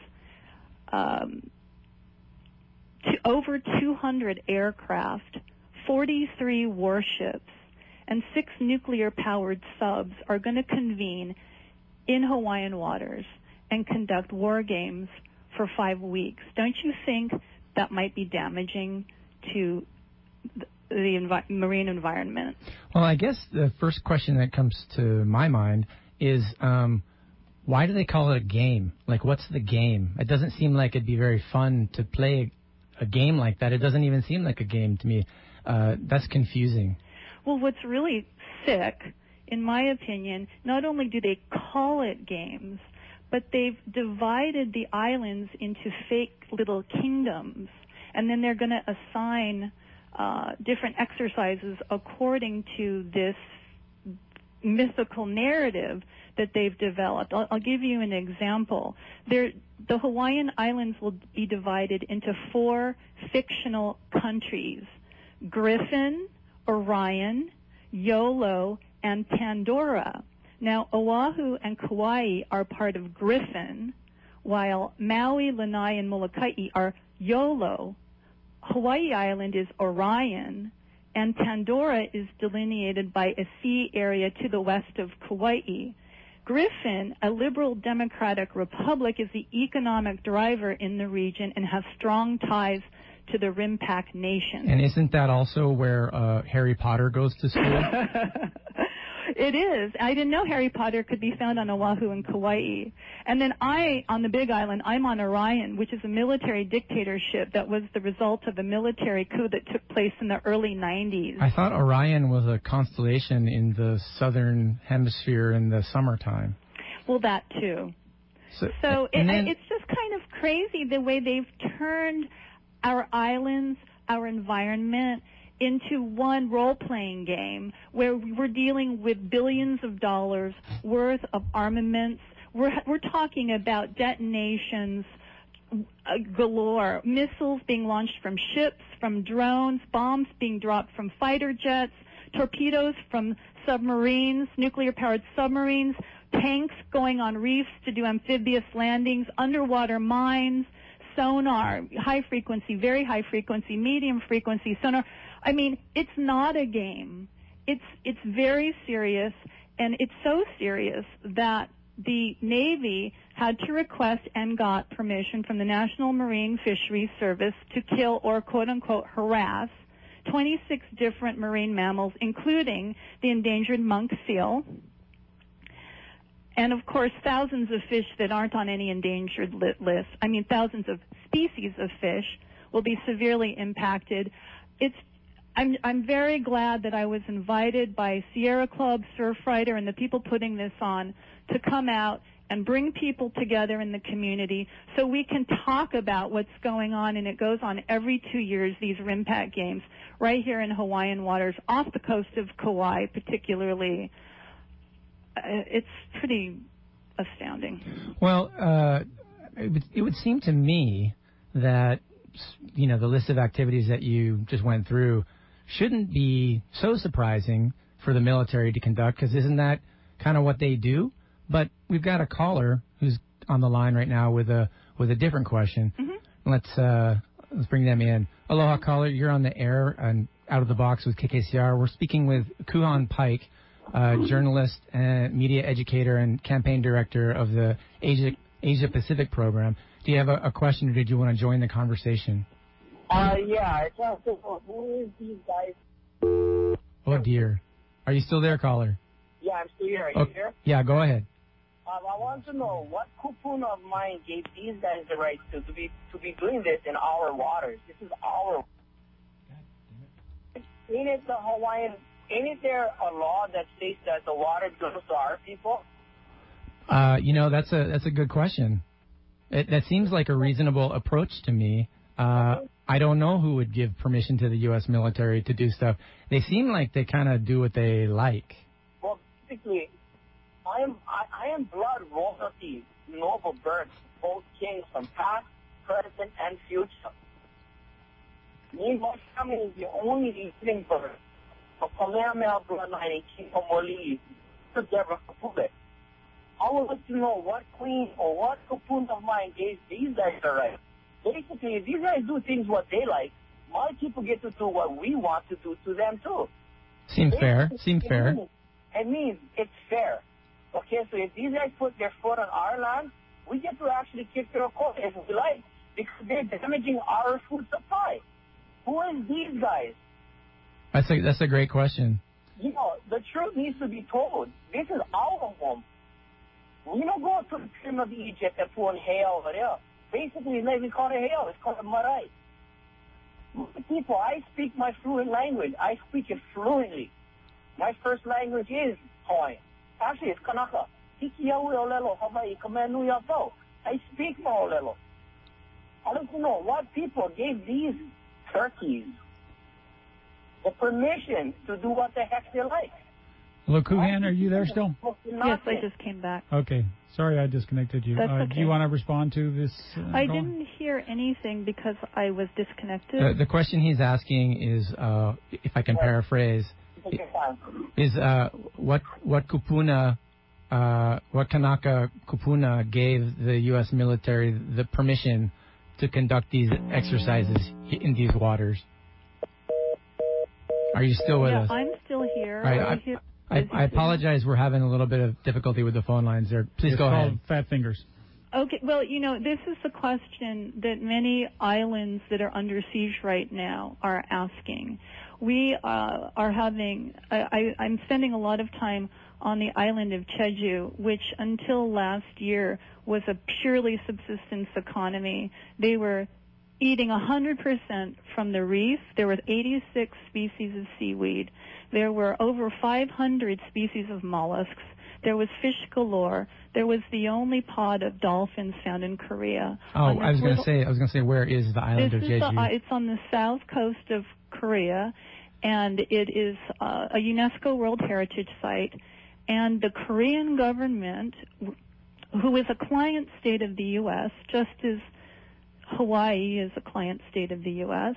over 200 aircraft, 43 warships, and 6 nuclear-powered subs are going to convene in Hawaiian waters and conduct war games for 5 weeks. Don't you think that might be damaging to the marine environment? Well, I guess the first question that comes to my mind is why do they call it a game? Like, what's the game? It doesn't seem like it'd be very fun to play a game like that. It doesn't even seem like a game to me. That's confusing. Well, what's really sick, in my opinion, not only do they call it games, but they've divided the islands into fake little kingdoms, and then they're going to assign different exercises according to this mythical narrative that they've developed. I'll give you an example. The Hawaiian Islands will be divided into 4 fictional countries: Griffin, Orion, Iolo, and Pandora. Now, Oahu and Kauai are part of Griffin, while Maui, Lanai, and Molokai are Iolo. Hawaii Island is Orion, and Pandora is delineated by a sea area to the west of Kauai. Griffin, a liberal democratic republic, is the economic driver in the region and has strong ties to the RIMPAC nation. And isn't that also where Harry Potter goes to school? It is. I didn't know Harry Potter could be found on Oahu and Kauai. And then on the Big Island, I'm on Orion, which is a military dictatorship that was the result of a military coup that took place in the early 90s. I thought Orion was a constellation in the southern hemisphere in the summertime. Well, that too. So it's just kind of crazy the way they've turned our islands, our environment, into one role-playing game where we're dealing with billions of dollars worth of armaments. We're talking about detonations galore, missiles being launched from ships, from drones, bombs being dropped from fighter jets, torpedoes from submarines, nuclear-powered submarines, tanks going on reefs to do amphibious landings, underwater mines, sonar, high frequency, very high frequency, medium frequency sonar. I mean, it's not a game. It's very serious, and it's so serious that the Navy had to request and got permission from the National Marine Fisheries Service to kill or quote-unquote harass 26 different marine mammals, including the endangered monk seal, and, of course, thousands of fish that aren't on any endangered list. I mean, thousands of species of fish will be severely impacted. I'm very glad that I was invited by Sierra Club, Surfrider, and the people putting this on to come out and bring people together in the community so we can talk about what's going on, and it goes on every 2 years, these RIMPAC games, right here in Hawaiian waters, off the coast of Kauai particularly. It's pretty astounding. Well, it would seem to me that, the list of activities that you just went through shouldn't be so surprising for the military to conduct, because isn't that kind of what they do? But we've got a caller who's on the line right now with a different question. Mm-hmm. Let's bring them in. Aloha, caller. You're on the air and Out of the Box with KKCR. We're speaking with Kuhan Pike, journalist and media educator and campaign director of the Asia Pacific program. Do you have a question, or did you want to join the conversation? Yeah. It's also, who is these guys? Oh, dear. Are you still there, caller? Yeah, I'm still here. Are you here? Yeah, go ahead. I want to know what kupuna of mine gave these guys the right to be doing this in our waters. This is our. Ain't it the Hawaiian? Ain't there a law that states that the water goes to our people? That's a good question. That seems like a reasonable approach to me. I don't know who would give permission to the U.S. military to do stuff. They seem like they kind of do what they like. Well, basically, I am blood royalty, noble birth, both kings from past, present, and future. Me, my family is the only living bird I would like to know what queen or what cocoon of mine gave these guys the right. Basically, if these guys do things what they like, my people get to do what we want to do to them too. Seems fair. Seems fair. It means it's fair. Okay, so if these guys put their foot on our land, we get to actually kick their coat if we like, because they're damaging our food supply. Who is these guys? That's a great question. You know, the truth needs to be told. This is our home. We don't go to the Pyramid of Egypt and put hail over there. Basically, it's not even called a hail. It's called a marai. People, I speak my fluent language. I speak it fluently. My first language is Hawaiian. Actually, it's Kanaka. I speak Maolelo. I don't know what people gave these turkeys the permission to do what the heck they like. Lukuhan, are you there still? Yes, I just came back. Okay. Sorry I disconnected you. That's okay. Do you want to respond to this? I didn't hear anything because I was disconnected. The question he's asking is, if I can paraphrase, is what kupuna, what Kanaka kupuna gave the U.S. military the permission to conduct these exercises in these waters? Are you still with us? I'm still here. Right, I apologize. We're having a little bit of difficulty with the phone lines there. Please go ahead. Fat fingers. Okay. Well, you know, this is the question that many islands that are under siege right now are asking. We are having. I'm spending a lot of time on the island of Jeju, which until last year was a purely subsistence economy. They were eating 100% from the reef. There were 86 species of seaweed. There were over 500 species of mollusks. There was fish galore. There was the only pod of dolphins found in Korea. Oh, I was going to say, where is the island of Jeju? It's on the south coast of Korea, and it is a UNESCO World Heritage Site. And the Korean government, who is a client state of the U.S., just as Hawaii is a client state of the U.S.,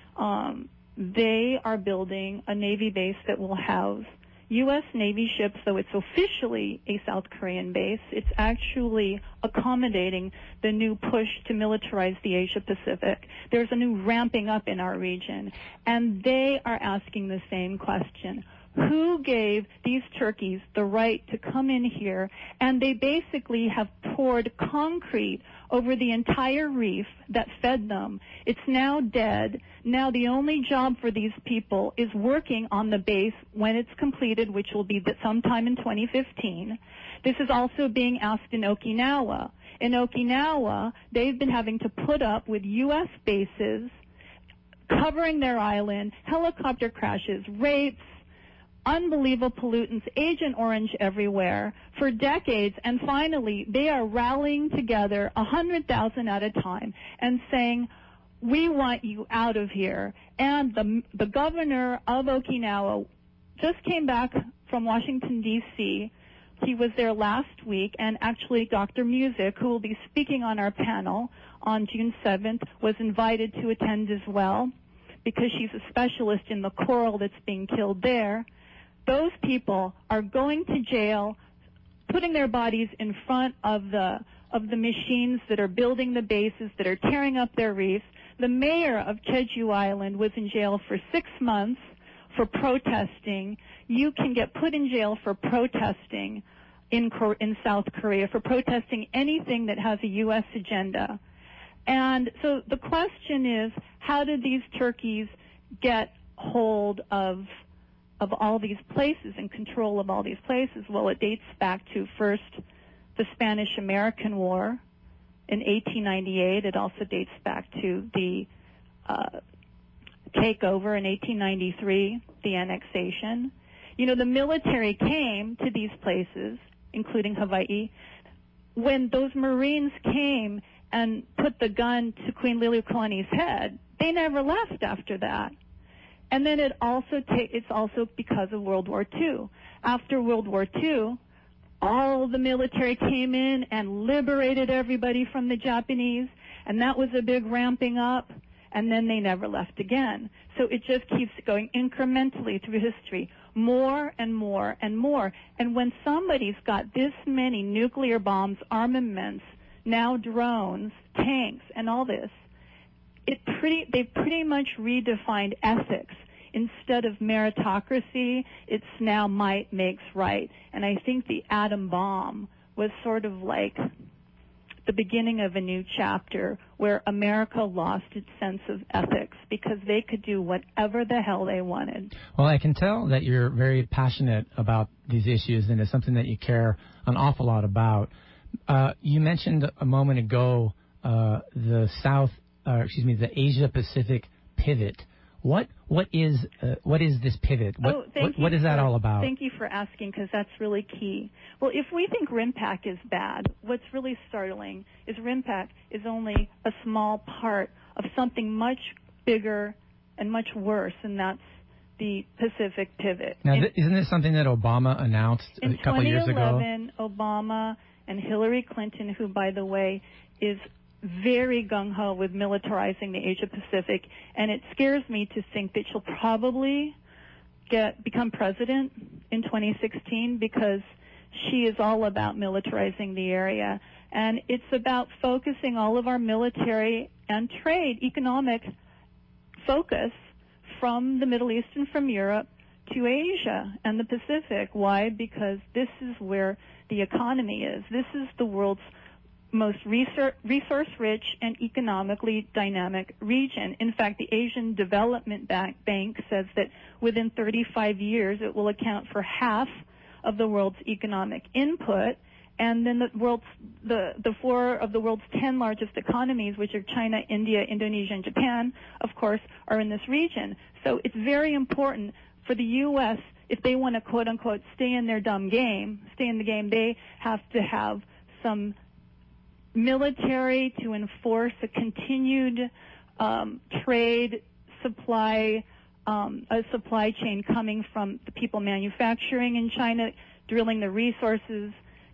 they are building a Navy base that will house U.S. Navy ships, though it's officially a South Korean base. It's actually accommodating the new push to militarize the Asia Pacific. There's a new ramping up in our region, and they are asking the same question. Who gave these turkeys the right to come in here? And they basically have poured concrete over the entire reef that fed them. It's now dead. Now the only job for these people is working on the base when it's completed, which will be sometime in 2015. This is also being asked in Okinawa. In Okinawa, they've been having to put up with U.S. bases covering their island, helicopter crashes, rapes, unbelievable pollutants, Agent Orange everywhere for decades, and finally they are rallying together 100,000 at a time and saying, we want you out of here. And the governor of Okinawa just came back from Washington, D.C. He was there last week, and actually Dr. Music, who will be speaking on our panel on June 7th, was invited to attend as well because she's a specialist in the coral that's being killed there. Those people are going to jail, putting their bodies in front of the machines that are building the bases, that are tearing up their reefs. The mayor of Jeju Island was in jail for 6 months for protesting. You can get put in jail for protesting in South Korea, for protesting anything that has a U.S. agenda. And so the question is, how did these turkeys get hold of all these places and control of all these places? Well, it dates back to first the Spanish-American War in 1898. It also dates back to the takeover in 1893, the annexation. You know, the military came to these places, including Hawaii. When those Marines came and put the gun to Queen Liliuokalani's head, they never left after that. And then it's also because of World War II. After World War II, all the military came in and liberated everybody from the Japanese, and that was a big ramping up. and then they never left again. So it just keeps going incrementally through history, more and more and more. And when somebody's got this many nuclear bombs, armaments, now drones, tanks, and all this, they pretty much redefined ethics. Instead of meritocracy, it's now might makes right. And I think the atom bomb was sort of like the beginning of a new chapter where America lost its sense of ethics because they could do whatever the hell they wanted. Well, I can tell that you're very passionate about these issues, and it's something that you care an awful lot about. You mentioned a moment ago the Asia Pacific pivot. What is this pivot? What is that all about? Thank you for asking, because that's really key. Well, if we think RIMPAC is bad, what's really startling is RIMPAC is only a small part of something much bigger and much worse, and that's the Pacific pivot. Now, isn't this something that Obama announced a couple of years ago? In 2011, Obama and Hillary Clinton, who, by the way, is very gung-ho with militarizing the Asia Pacific, and it scares me to think that she'll probably become president in 2016 because she is all about militarizing the area. And it's about focusing all of our military and trade, economic focus from the Middle East and from Europe to Asia and the Pacific. Why? Because this is where the economy is. This is the world's most resource-rich and economically dynamic region. In fact, the Asian Development Bank says that within 35 years it will account for half of the world's economic input, and then the four of the world's 10 largest economies, which are China, India, Indonesia, and Japan, of course, are in this region. So it's very important for the U.S., if they want to, quote-unquote, stay in the game, they have to have some military to enforce a continued trade supply, a supply chain coming from the people manufacturing in China, drilling the resources,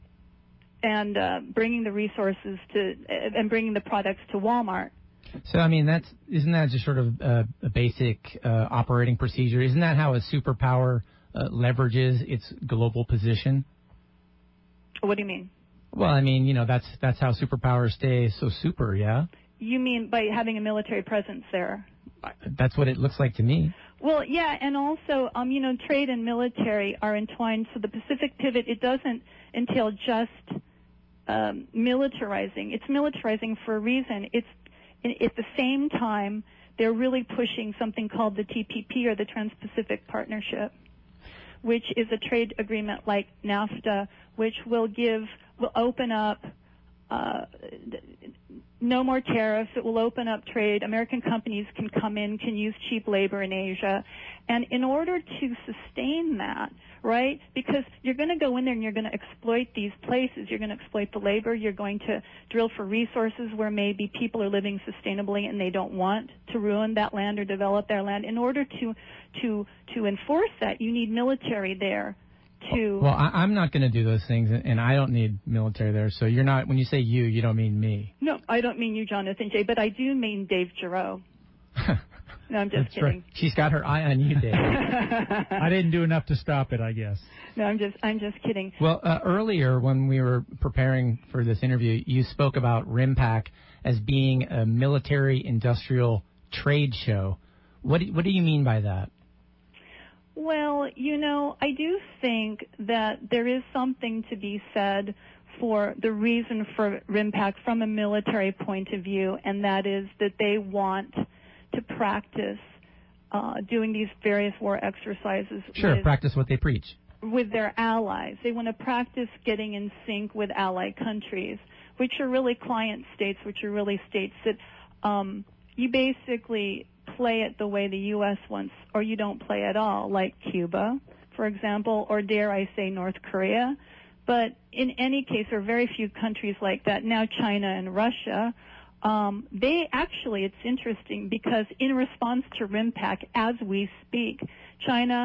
and bringing the resources and bringing the products to Walmart. So, I mean, isn't that just sort of a basic operating procedure? Isn't that how a superpower leverages its global position? What do you mean? Well, I mean, that's how superpowers stay so super, yeah? You mean by having a military presence there? That's what it looks like to me. Well, yeah, and also, trade and military are entwined. So the Pacific pivot, it doesn't entail just militarizing. It's militarizing for a reason. It's at the same time they're really pushing something called the TPP, or the Trans-Pacific Partnership, which is a trade agreement like NAFTA, which will open up no more tariffs. It will open up trade. American companies can come in, can use cheap labor in Asia. And in order to sustain that, right, because you're going to go in there and you're going to exploit these places. You're going to exploit the labor. You're going to drill for resources where maybe people are living sustainably and they don't want to ruin that land or develop their land. In order to enforce that, you need military there. Well, I'm not going to do those things, and I don't need military there. So you're not. When you say you don't mean me. No, I don't mean you, Jonathan J., but I do mean Dave Giroux. No, I'm just kidding. Right. She's got her eye on you, Dave. I didn't do enough to stop it, I guess. No, I'm just kidding. Well, earlier when we were preparing for this interview, you spoke about RIMPAC as being a military-industrial trade show. What do you mean by that? Well, I do think that there is something to be said for the reason for RIMPAC from a military point of view, and that is that they want to practice doing these various war exercises. Sure, practice what they preach. With their allies. They want to practice getting in sync with ally countries, which are really client states, which are really states that you basically play it the way the U.S. wants, or you don't play at all, like Cuba, for example, or dare I say North Korea. But in any case, there are very few countries like that. Now China and Russia, it's interesting because in response to RIMPAC, as we speak, China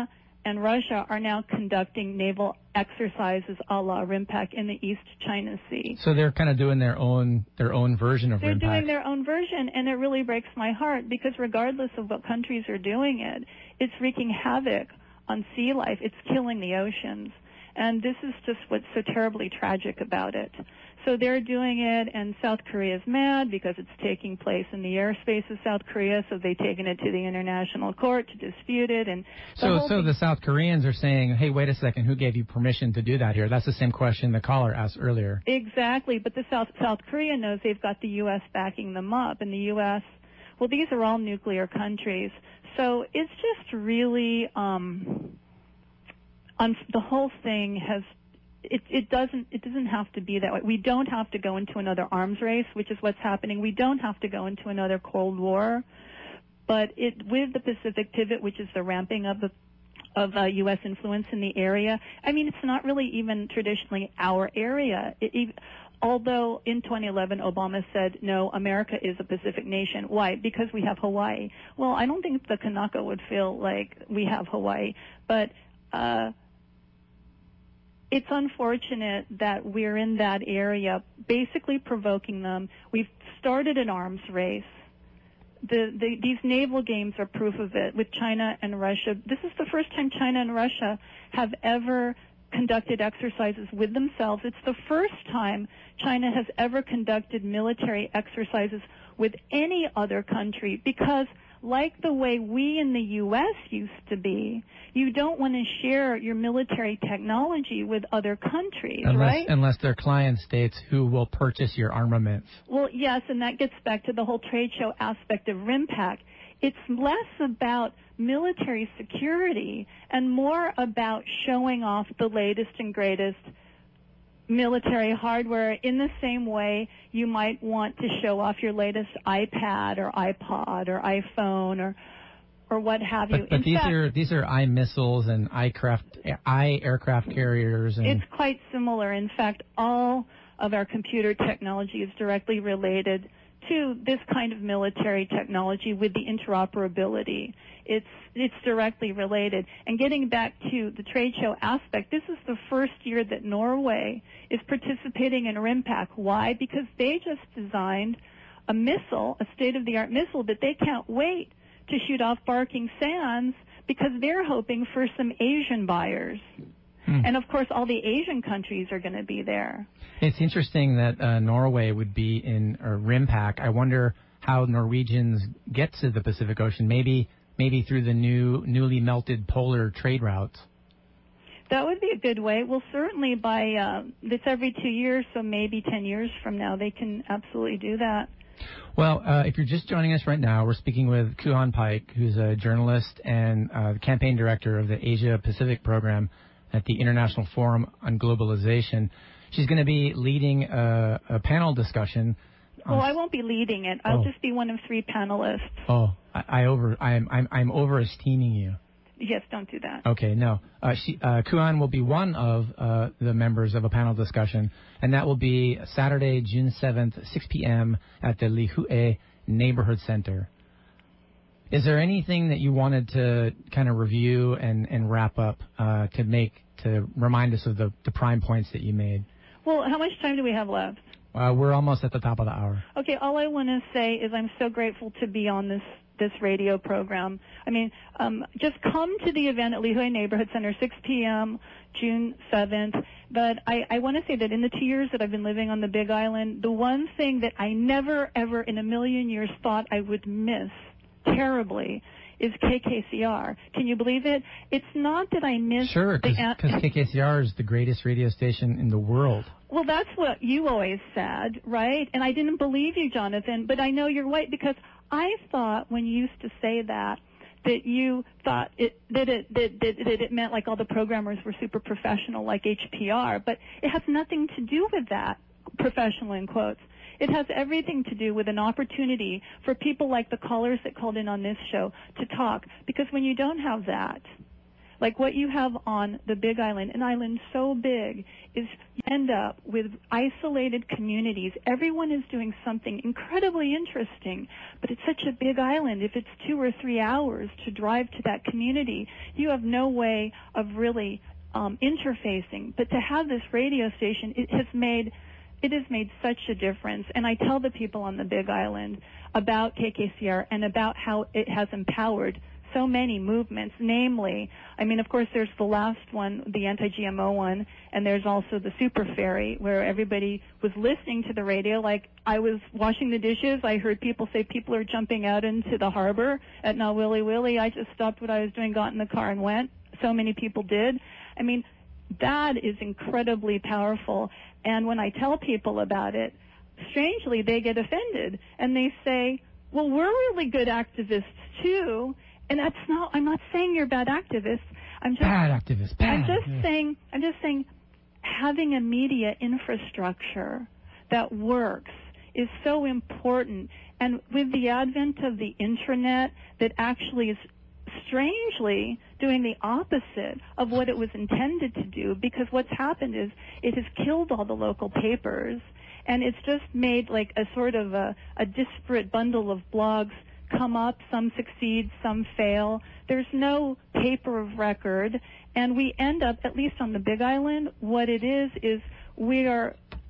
and Russia are now conducting naval exercises a la RIMPAC in the East China Sea. So they're kind of doing their own version of RIMPAC. They're doing their own version, and it really breaks my heart because regardless of what countries are doing it, it's wreaking havoc on sea life. It's killing the oceans. And this is just what's so terribly tragic about it. So they're doing it, and South Korea's mad because it's taking place in the airspace of South Korea, so they've taken it to the international court to dispute it. And so the South Koreans are saying, hey, wait a second, who gave you permission to do that here? That's the same question the caller asked earlier. Exactly, but the South Korea knows they've got the U.S. backing them up, and the U.S., well, these are all nuclear countries. So it's just really, the whole thing has, it doesn't have to be that way. We don't have to go into another arms race, which is what's happening. We don't have to go into another Cold War. But with the Pacific pivot, which is the ramping up of U.S. influence in the area, I mean, it's not really even traditionally our area. Although in 2011 Obama said, no, America is a Pacific nation. Why? Because we have Hawaii. Well, I don't think the Kanaka would feel like we have Hawaii. But it's unfortunate that we're in that area, basically provoking them. We've started an arms race. These naval games are proof of it with China and Russia. This is the first time China and Russia have ever conducted exercises with themselves. It's the first time China has ever conducted military exercises with any other country because, like the way we in the U.S. used to be, you don't want to share your military technology with other countries, right? Unless they're client states who will purchase your armaments. Well, yes, and that gets back to the whole trade show aspect of RIMPAC. It's less about military security and more about showing off the latest and greatest military hardware in the same way you might want to show off your latest iPad or iPod or iPhone or what have you. But these are I missiles and I aircraft carriers. And it's quite similar. In fact, all of our computer technology is directly related to this kind of military technology with the interoperability. It's directly related. And getting back to the trade show aspect, this is the first year that Norway is participating in RIMPAC. Why? Because they just designed a missile, a state-of-the-art missile that they can't wait to shoot off Barking Sands because they're hoping for some Asian buyers. And, of course, all the Asian countries are going to be there. It's interesting that Norway would be in RIMPAC. I wonder how Norwegians get to the Pacific Ocean, maybe through the newly melted polar trade routes. That would be a good way. Well, certainly it's every 2 years, so maybe 10 years from now they can absolutely do that. Well, if you're just joining us right now, we're speaking with Kuhan Pike, who's a journalist and campaign director of the Asia Pacific program at the International Forum on Globalization. She's going to be leading a panel discussion. Well, I won't be leading it. I'll just be one of 3 panelists. Oh, I'm overesteeming you. Yes, don't do that. Okay, no. Kuhan will be one of the members of a panel discussion, and that will be Saturday, June 7th, 6 p.m. at the Lihue Neighborhood Center. Is there anything that you wanted to kind of review and wrap up to remind us of the prime points that you made? Well, how much time do we have left? We're almost at the top of the hour. Okay, all I want to say is I'm so grateful to be on this radio program. I mean, just come to the event at Lihue Neighborhood Center, 6 p.m., June 7th. But I want to say that in the 2 years that I've been living on the Big Island, the one thing that I never, ever in a million years thought I would miss terribly is KKCR. Can you believe it? It's not that I miss... Sure, because KKCR is the greatest radio station in the world. Well, that's what you always said, right? And I didn't believe you, Jonathan, but I know you're right, because I thought when you used to say that you thought that it meant like all the programmers were super professional like HPR, but it has nothing to do with that, professional in quotes. It has everything to do with an opportunity for people like the callers that called in on this show to talk. Because when you don't have that, Like what you have on the Big Island, an island so big, is you end up with isolated communities. Everyone is doing something incredibly interesting, but it's such a big island. If it's 2 or 3 hours to drive to that community, you have no way of really interfacing. But to have this radio station, it has made such a difference. And I tell the people on the Big Island about KKCR and about how it has empowered so many movements, namely, I mean, of course, there's the last one, the anti-GMO one, and there's also the Super Ferry, where everybody was listening to the radio. Like, I was washing the dishes, I heard people say people are jumping out into the harbor at Nawili Willie. I just stopped what I was doing, got in the car, and went. So many people did. I mean, that is incredibly powerful. And when I tell people about it, strangely, they get offended, and they say, well, we're really good activists, too. And that's not, I'm not saying you're bad activists. Bad activists. Bad. I'm just saying having a media infrastructure that works is so important. And with the advent of the internet that actually is strangely doing the opposite of what it was intended to do, because what's happened is it has killed all the local papers, and it's just made like a sort of a disparate bundle of blogs come up. Some succeed, some fail. There's no paper of record, and we end up, at least on the Big Island, what it is we are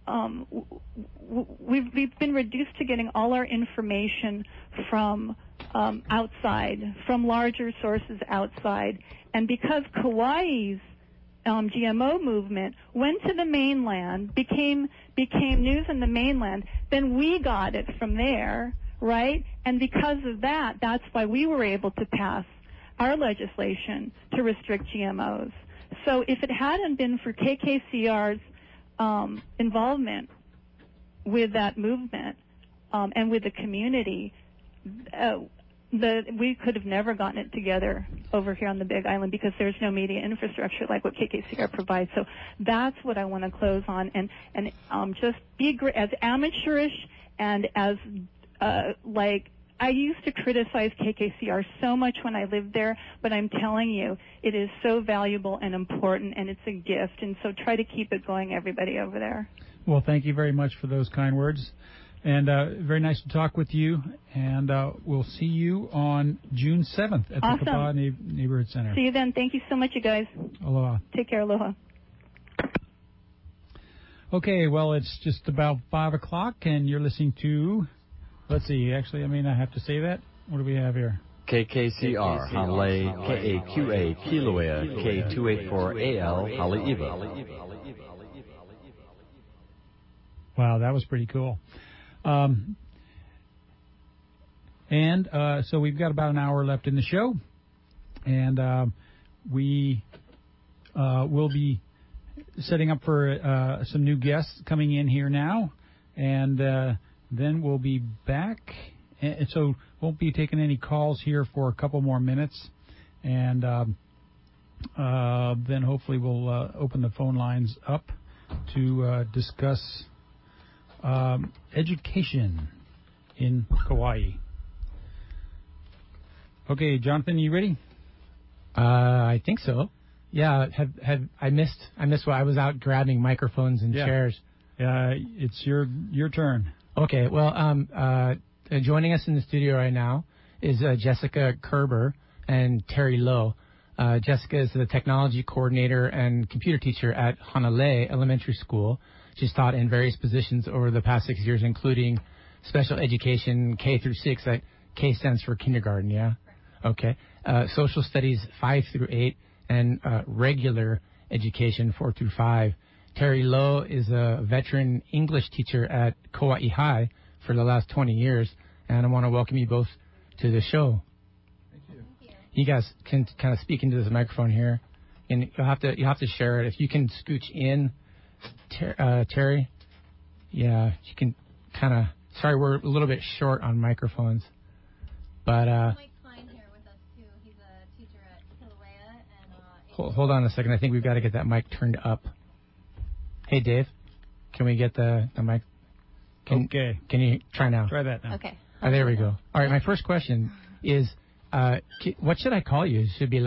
we've been reduced to getting all our information from outside, from larger sources outside. And because Kauai's GMO movement went to the mainland, became news in the mainland, then we got it from there, right? And because of that, that's why we were able to pass our legislation to restrict GMOs. So if it hadn't been for KKCR's involvement with that movement and with the community, we could have never gotten it together over here on the Big Island, because there's no media infrastructure like what KKCR provides. So that's what I want to close on, and just be as amateurish and as like, I used to criticize KKCR so much when I lived there, but I'm telling you, it is so valuable and important, and it's a gift. And so try to keep it going, everybody over there. Well, thank you very much for those kind words. And very nice to talk with you. And we'll see you on June 7th at the Kapaa Neighborhood Center. See you then. Thank you so much, you guys. Aloha. Take care. Aloha. Okay, well, it's just about 5 o'clock, and you're listening to... Let's see. Actually, I mean, I have to say that. What do we have here? KKCR, Hanalei, KAQA, Kilauea, K284AL, Haleiwa. Wow, that was pretty cool. So we've got about an hour left in the show, and we will be setting up for some new guests coming in here now, and then we'll be back. And so won't be taking any calls here for a couple more minutes, and then hopefully we'll open the phone lines up to discuss education in Kauai. Okay, Jonathan, you ready? I think so. Yeah. I missed what I was out grabbing microphones and chairs. It's your turn. Okay. Well, joining us in the studio right now is Jessica Kerber and Terry Lowe. Jessica is the technology coordinator and computer teacher at Hanalei Elementary School. She's taught in various positions over the past 6 years, including special education K through 6. K stands for kindergarten, yeah? Okay. Social studies 5 through 8, and regular education 4 through 5. Terry Lowe is a veteran English teacher at Kauai High for the last 20 years, and I want to welcome you both to the show. Thank you. You guys can kind of speak into this microphone here, and you'll have to share it. If you can scooch in, Terry. Yeah, you can kind of. Sorry, we're a little bit short on microphones, but Mike Klein here with us too. He's a teacher at Kilauea, and hold on a second. I think we've got to get that mic turned up. Hey, Dave, can we get the mic? Okay. Can you try now? Try that now. Okay. There we go. All right, my first question is, what should I call you? Should it be like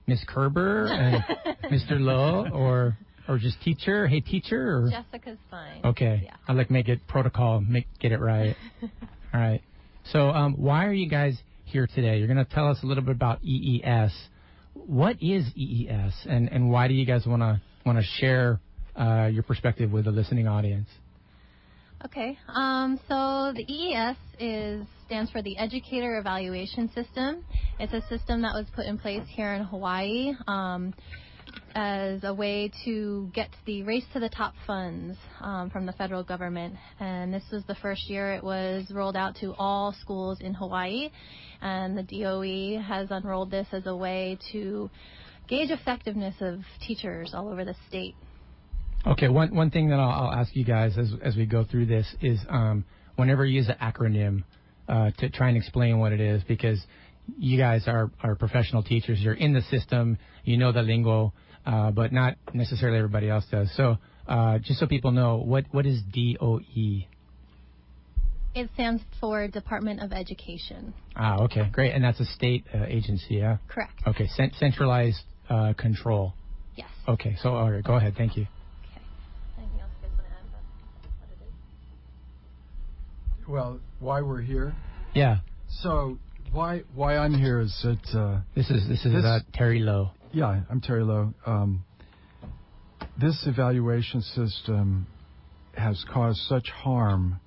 Miss Kerber and Mr. Lowe, or just teacher? Hey, teacher? Or? Jessica's fine. Okay. Yeah. I'd like to make it protocol, get it right. All right. So why are you guys here today? You're going to tell us a little bit about EES. What is EES, and why do you guys want to share your perspective with the listening audience? Okay. So the EES stands for the Educator Evaluation System. It's a system that was put in place here in Hawaii as a way to get the Race to the Top funds from the federal government. And this was the first year it was rolled out to all schools in Hawaii. And the DOE has unrolled this as a way to gauge effectiveness of teachers all over the state. Okay, one thing that I'll ask you guys as we go through this is whenever you use an acronym to try and explain what it is, because you guys are professional teachers. You're in the system. You know the lingo, but not necessarily everybody else does. So just so people know, what is DOE? It stands for Department of Education. Ah, okay, great. And that's a state agency, yeah? Correct. Okay, centralized control. Yes. Okay, so all right, go ahead. Thank you. Anything else you guys want to add about what it is? Well, why we're here? Yeah. So why I'm here is that this is Terry Lowe. Yeah, I'm Terry Lowe. This evaluation system has caused such harm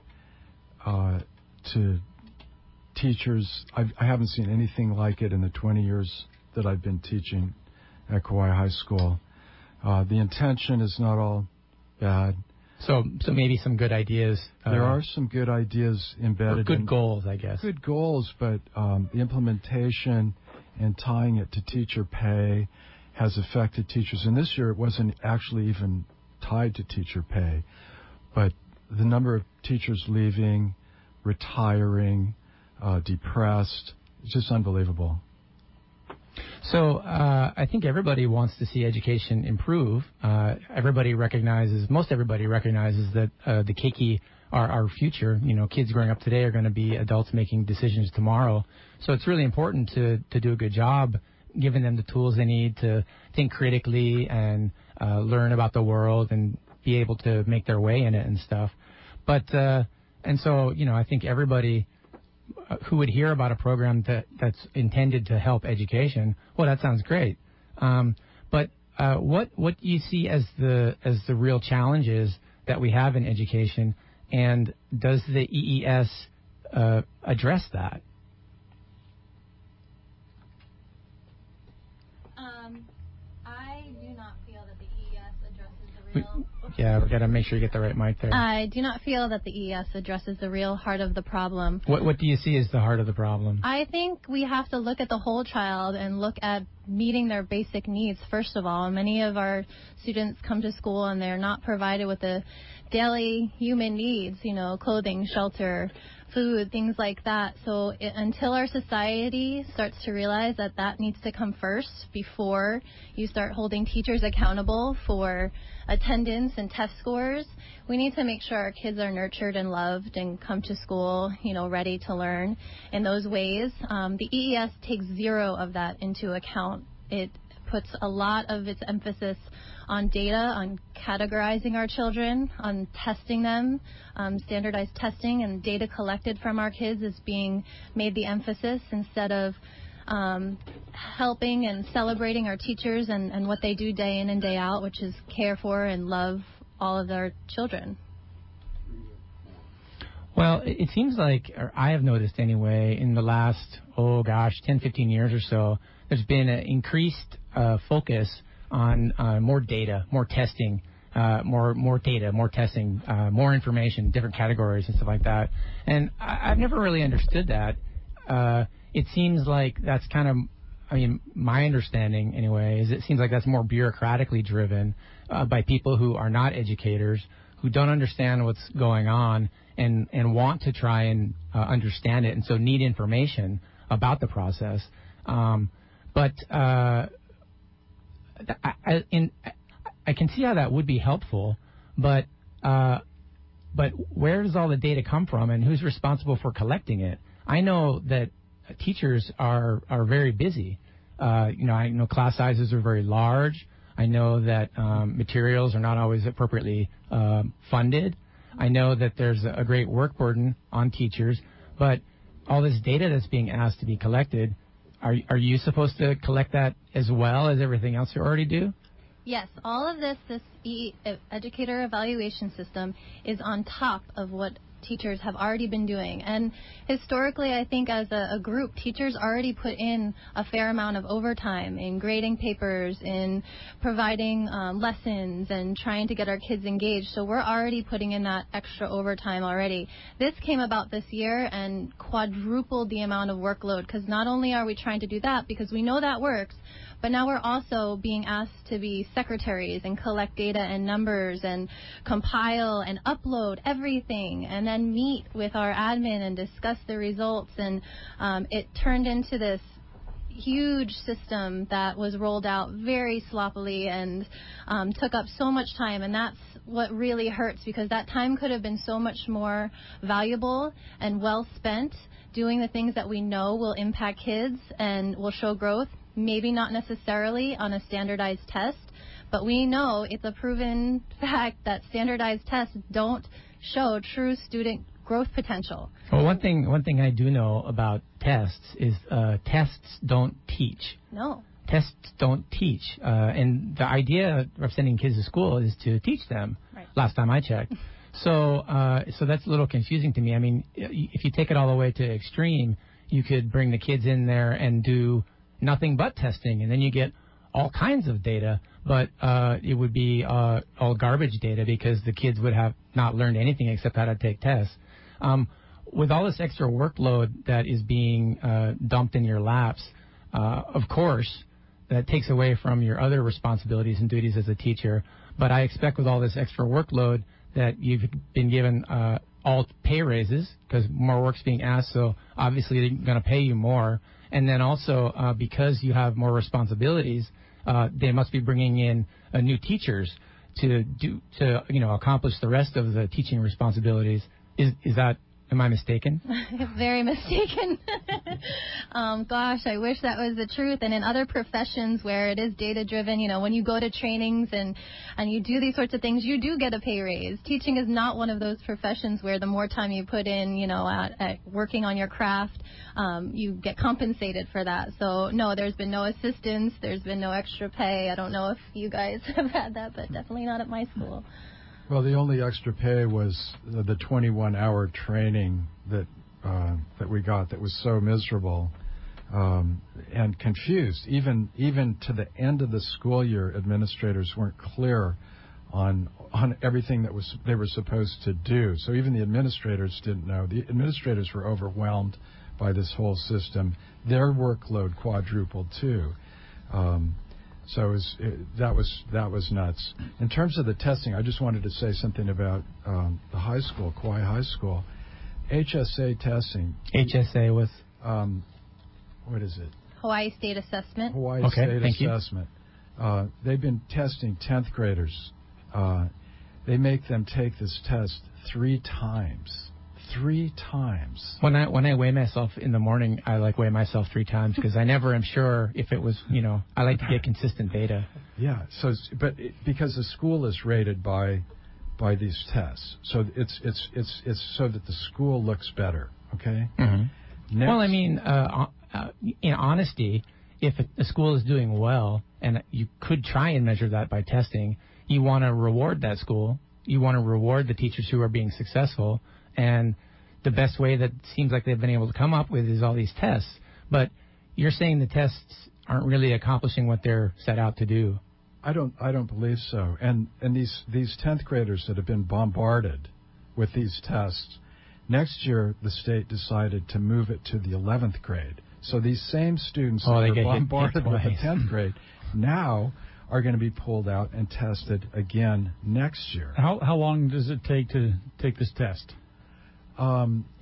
to teachers. I haven't seen anything like it in the 20 years that I've been teaching at Kauai High School. The intention is not all bad. So maybe some good ideas. There are some good ideas embedded. Or good goals, I guess. Good goals, but the implementation and tying it to teacher pay has affected teachers. And this year it wasn't actually even tied to teacher pay, but the number of teachers leaving, retiring, depressed, it's just unbelievable. So I think everybody wants to see education improve. Most everybody recognizes that the keiki are our future. You know, kids growing up today are going to be adults making decisions tomorrow. So it's really important to do a good job, giving them the tools they need to think critically and learn about the world and be able to make their way in it and stuff. But and so, you know, I think everybody who would hear about a program that's intended to help education, well, that sounds great. But what do you see as the real challenges that we have in education, and does the EES address that? I do not feel that the EES addresses the real... Yeah, we got to make sure you get the right mic there. I do not feel that the EES addresses the real heart of the problem. What do you see as the heart of the problem? I think we have to look at the whole child and look at meeting their basic needs, first of all. Many of our students come to school and they're not provided with the daily human needs, you know, clothing, shelter, food, things like that. So until our society starts to realize that that needs to come first before you start holding teachers accountable for attendance and test scores, we need to make sure our kids are nurtured and loved and come to school, you know, ready to learn in those ways. The EES takes zero of that into account. It puts a lot of its emphasis on data, on categorizing our children, on testing them. Standardized testing and data collected from our kids is being made the emphasis instead of helping and celebrating our teachers and what they do day in and day out, which is care for and love all of our children. Well, it seems like, or I have noticed anyway, in the last, 10, 15 years or so, there's been an increased focus on more data, more testing, more data, more testing, more information, different categories and stuff like that. And I've never really understood that. It seems like that's kind of, my understanding anyway, is it seems like that's more bureaucratically driven by people who are not educators, who don't understand what's going on and want to try and understand it, and so need information about the process. But I can see how that would be helpful, but where does all the data come from, and who's responsible for collecting it? I know that teachers are very busy. I know class sizes are very large. I know that materials are not always appropriately funded. I know that there's a great work burden on teachers, but all this data that's being asked to be collected, are you supposed to collect that as well as everything else you already do? Yes, all of this educator evaluation system is on top of what teachers have already been doing. And historically, I think as a group, teachers already put in a fair amount of overtime in grading papers, in providing lessons, and trying to get our kids engaged. So we're already putting in that extra overtime already. This came about this year and quadrupled the amount of workload, because not only are we trying to do that, because we know that works, but now we're also being asked to be secretaries and collect data and numbers and compile and upload everything and then meet with our admin and discuss the results. And it turned into this huge system that was rolled out very sloppily and took up so much time. And that's what really hurts, because that time could have been so much more valuable and well spent doing the things that we know will impact kids and will show growth. Maybe not necessarily on a standardized test, but we know it's a proven fact that standardized tests don't show true student growth potential. Well, one thing I do know about tests is tests don't teach. No. Tests don't teach. And the idea of sending kids to school is to teach them, right. Last time I checked. So that's a little confusing to me. I mean, if you take it all the way to extreme, you could bring the kids in there and do nothing but testing, and then you get all kinds of data, but it would be all garbage data because the kids would have not learned anything except how to take tests. With all this extra workload that is being dumped in your laps, of course, that takes away from your other responsibilities and duties as a teacher, but I expect with all this extra workload that you've been given all pay raises because more work's being asked, so obviously they're going to pay you more. And then also, because you have more responsibilities, they must be bringing in new teachers to accomplish the rest of the teaching responsibilities. Is that? Am I mistaken? Very mistaken. Gosh, I wish that was the truth. And in other professions where it is data-driven, when you go to trainings and you do these sorts of things, you do get a pay raise. Teaching is not one of those professions where the more time you put in, at working on your craft, you get compensated for that. So, no, there's been no assistance. There's been no extra pay. I don't know if you guys have had that, but definitely not at my school. Well, the only extra pay was the 21-hour training that we got that was so miserable and confused. Even to the end of the school year, administrators weren't clear on everything that they were supposed to do. So even the administrators didn't know. The administrators were overwhelmed by this whole system. Their workload quadrupled too. So that was nuts. In terms of the testing, I just wanted to say something about the high school, Kauai High School. HSA testing. HSA was? What is it? Hawaii State Assessment. Hawaii State Assessment. They've been testing 10th graders. They make them take this test 3 times. 3 times. When I weigh myself in the morning, I weigh myself 3 times because I never am sure if it was, I like to get consistent data. Yeah. So, because the school is rated by these tests, so it's so that the school looks better. Okay. Mm-hmm. Well, I mean, in honesty, if a school is doing well, and you could try and measure that by testing, you want to reward that school. You want to reward the teachers who are being successful. And the best way that seems like they've been able to come up with is all these tests. But you're saying the tests aren't really accomplishing what they're set out to do. I don't believe so. And these 10th graders that have been bombarded with these tests, next year the state decided to move it to the 11th grade. So these same students that were bombarded with the 10th grade now are going to be pulled out and tested again next year. How long does it take to take this test? I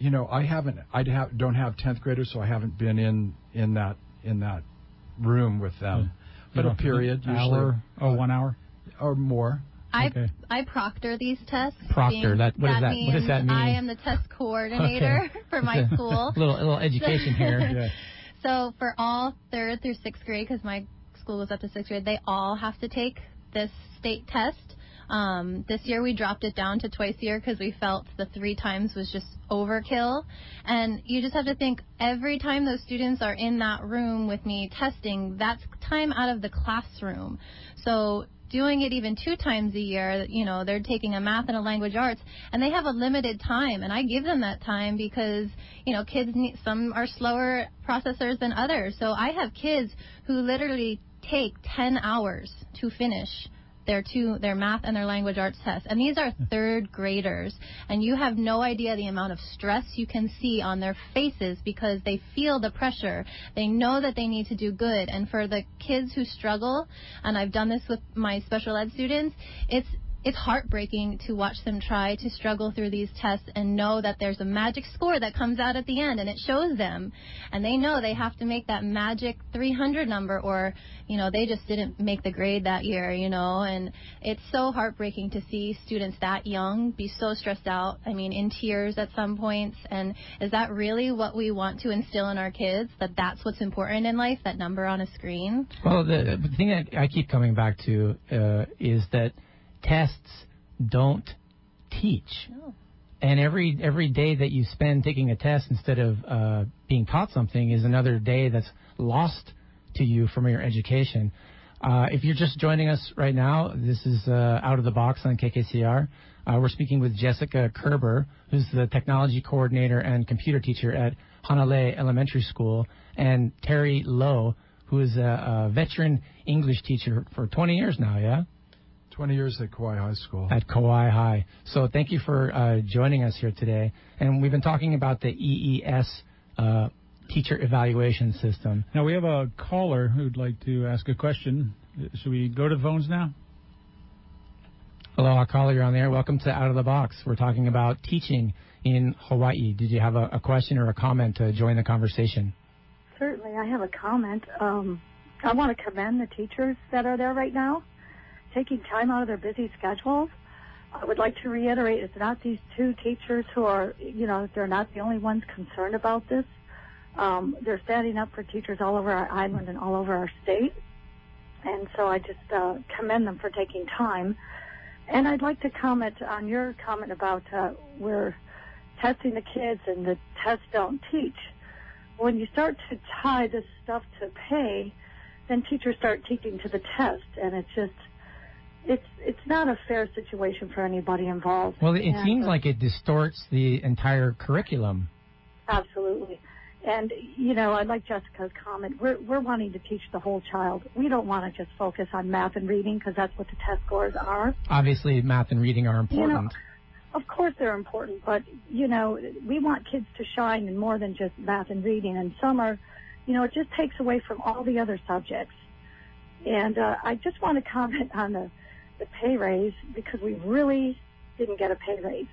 don't have 10th graders, so I haven't been in that room with them. But a period, usually 1 hour or more. I proctor these tests. Proctor. What does that mean? I am the test coordinator for my school. Little education here. Yeah. So for all 3rd through 6th grade, because my school was up to 6th grade, they all have to take this state test. This year we dropped it down to twice a year because we felt the 3 times was just overkill. And you just have to think every time those students are in that room with me testing, that's time out of the classroom. So doing it even 2 times a year, you know, they're taking a math and a language arts, and they have a limited time, and I give them that time because, you know, kids need, some are slower processors than others. So I have kids who literally take 10 hours to finish their math and their language arts tests. And these are 3rd graders. And you have no idea the amount of stress you can see on their faces because they feel the pressure. They know that they need to do good. And for the kids who struggle, and I've done this with my special ed students, it's heartbreaking to watch them try to struggle through these tests and know that there's a magic score that comes out at the end and it shows them. And they know they have to make that magic 300 number or, you know, they just didn't make the grade that year, you know. And it's so heartbreaking to see students that young be so stressed out, I mean, in tears at some points. And is that really what we want to instill in our kids, that that's what's important in life, that number on a screen? Well, the thing that I keep coming back to is that tests don't teach. No. And every day that you spend taking a test instead of being taught something is another day that's lost to you from your education. If you're just joining us right now, this is Out of the Box on KKCR. We're speaking with Jessica Kerber, who's the technology coordinator and computer teacher at Hanalei Elementary School, and Terry Lowe, who is a veteran English teacher for 20 years now, yeah? 20 years at Kauai High School. At Kauai High. So thank you for joining us here today. And we've been talking about the EES teacher evaluation system. Now, we have a caller who'd like to ask a question. Should we go to the phones now? Hello, caller, you're on the air. Welcome to Out of the Box. We're talking about teaching in Hawaii. Did you have a question or a comment to join the conversation? Certainly, I have a comment. I want to commend the teachers that are there right now, taking time out of their busy schedules. I would like to reiterate, it's not these 2 teachers who are, you know, they're not the only ones concerned about this. They're standing up for teachers all over our island and all over our state. And so I just commend them for taking time. And I'd like to comment on your comment about we're testing the kids and the tests don't teach. When you start to tie this stuff to pay, then teachers start teaching to the test, and it's just, it's not a fair situation for anybody involved. Well, it seems like it distorts the entire curriculum. Absolutely. And, you know, I like Jessica's comment. We're wanting to teach the whole child. We don't want to just focus on math and reading because that's what the test scores are. Obviously, math and reading are important. You know, of course they're important, but, you know, we want kids to shine in more than just math and reading. And some are, you know, it just takes away from all the other subjects. And I just want to comment on the pay raise because we really didn't get a pay raise.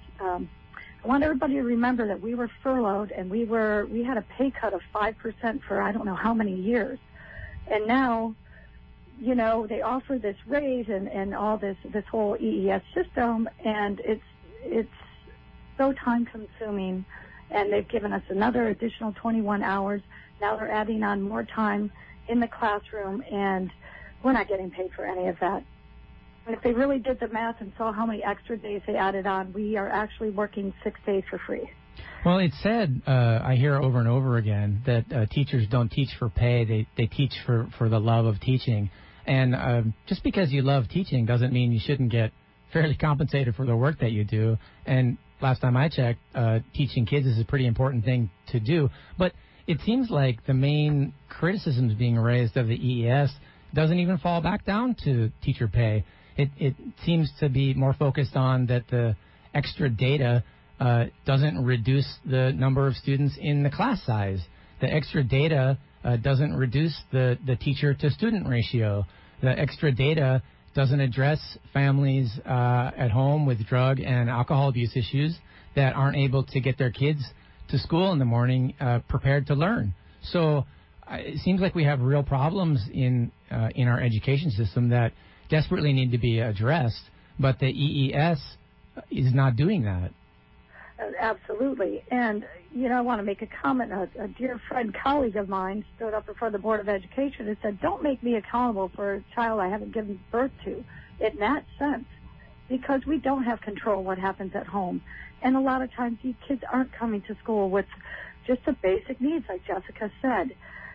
I want everybody to remember that we were furloughed and we had a pay cut of 5% for I don't know how many years. And now, you know, they offer this raise and all this whole EES system, and it's so time consuming, and they've given us another additional 21 hours. Now they're adding on more time in the classroom, and we're not getting paid for any of that. And if they really did the math and saw how many extra days they added on, we are actually working 6 days for free. Well, it's said, I hear over and over again, that teachers don't teach for pay. They teach for the love of teaching. And just because you love teaching doesn't mean you shouldn't get fairly compensated for the work that you do. And last time I checked, teaching kids is a pretty important thing to do. But it seems like the main criticisms being raised of the EES doesn't even fall back down to teacher pay. It seems to be more focused on that the extra data doesn't reduce the number of students in the class size. The extra data doesn't reduce the teacher-to-student ratio. The extra data doesn't address families at home with drug and alcohol abuse issues that aren't able to get their kids to school in the morning prepared to learn. So it seems like we have real problems in our education system that desperately need to be addressed, but the EES is not doing that. Absolutely. And, I want to make a comment. A dear friend, colleague of mine stood up in front of the Board of Education and said, don't make me accountable for a child I haven't given birth to, in that sense, because we don't have control of what happens at home. And a lot of times these kids aren't coming to school with just the basic needs, like Jessica said,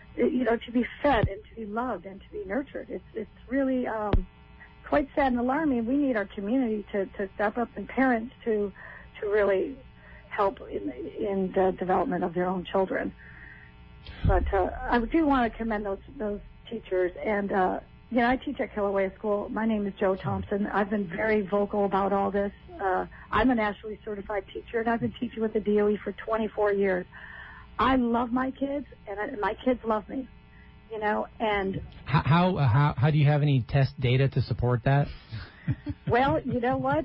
to be fed and to be loved and to be nurtured. It's really quite sad and alarming. We need our community to step up, and parents to really help in the development of their own children. But I do want to commend those teachers. And, I teach at Kilauea School. My name is Jo Thompson. I've been very vocal about all this. I'm a nationally certified teacher, and I've been teaching with the DOE for 24 years. I love my kids, and my kids love me, and... How do you have any test data to support that? Well, you know what?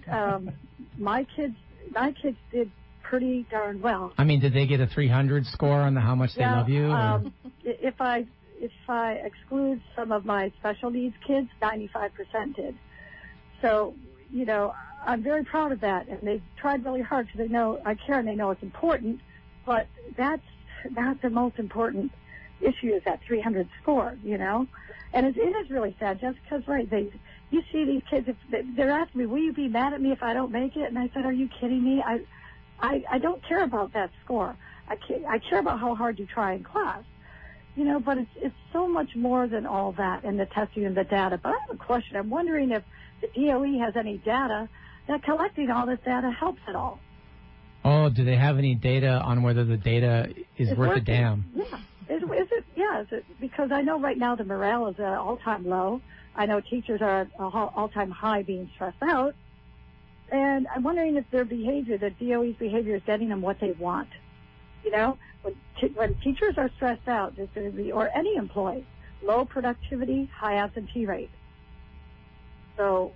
My kids did pretty darn well. I mean, did they get a 300 score on how much they love you? If I exclude some of my special needs kids, 95% did. So, I'm very proud of that, and they've tried really hard because they know I care and they know it's important, but that's not the most important issue, is that 300 score, And it is really sad. Jessica's right. You see these kids, they're asking me, will you be mad at me if I don't make it? And I said, are you kidding me? I don't care about that score. I care about how hard you try in class. But it's so much more than all that and the testing and the data. But I have a question. I'm wondering if the DOE has any data that collecting all this data helps at all. Oh, do they have any data on whether the data is worth a damn? Yeah. Is it? Yeah. Is it? Because I know right now the morale is at all-time low. I know teachers are at all-time high, being stressed out. And I'm wondering if their behavior, the DOE's behavior, is getting them what they want. When teachers are stressed out, there's going to be, or any employee, low productivity, high absentee rate. So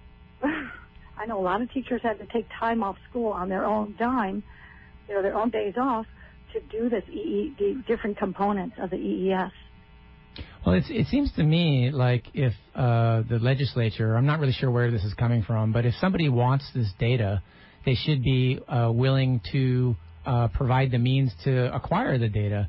I know a lot of teachers had to take time off school on their own dime, their own days off, to do this the different components of the EES. Well, it seems to me like if the legislature, I'm not really sure where this is coming from, but if somebody wants this data, they should be willing to provide the means to acquire the data.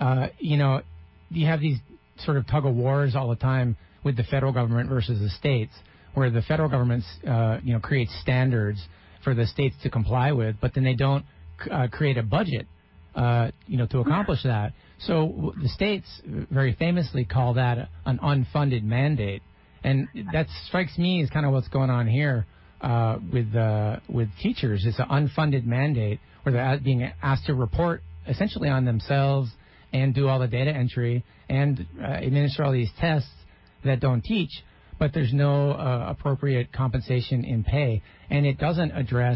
You have these sort of tug of wars all the time with the federal government versus the states, where the federal government, creates standards for the states to comply with, but then they don't create a budget, to accomplish that. So the states very famously call that an unfunded mandate, and that strikes me as kind of what's going on here with teachers. It's an unfunded mandate where they're being asked to report essentially on themselves and do all the data entry and administer all these tests that don't teach, but there's no appropriate compensation in pay. And it doesn't address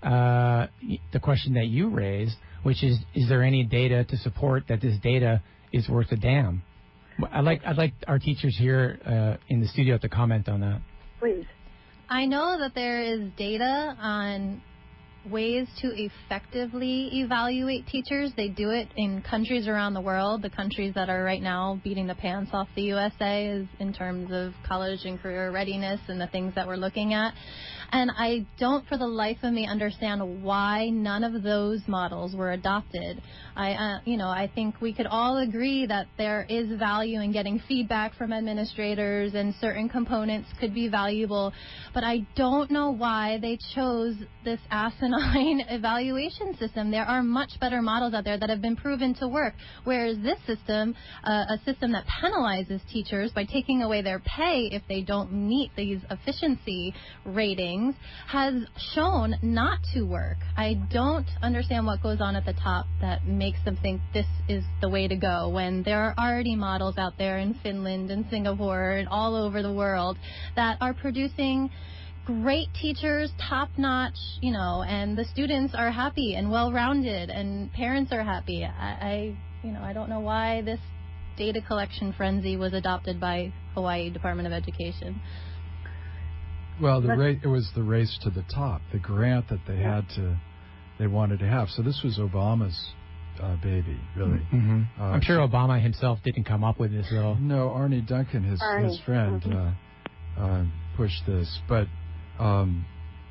the question that you raised, which is there any data to support that this data is worth a damn? I'd like our teachers here in the studio to comment on that. Please. I know that there is data on ways to effectively evaluate teachers. They do it in countries around the world. The countries that are right now beating the pants off the USA is in terms of college and career readiness and the things that we're looking at. And I don't for the life of me understand why none of those models were adopted. I think we could all agree that there is value in getting feedback from administrators and certain components could be valuable, but I don't know why they chose this asinine evaluation system. There are much better models out there that have been proven to work, whereas this system, a system that penalizes teachers by taking away their pay if they don't meet these efficiency ratings, has shown not to work. I don't understand what goes on at the top that makes them think this is the way to go when there are already models out there in Finland and Singapore and all over the world that are producing great teachers, top-notch, and the students are happy and well-rounded and parents are happy. I don't know why this data collection frenzy was adopted by Hawaii Department of Education. Well, it was the race to the top, the grant that they wanted to have. So this was Obama's baby, really. Mm-hmm. I'm sure Obama himself didn't come up with this, though. No, Arnie Duncan, his friend, pushed this. But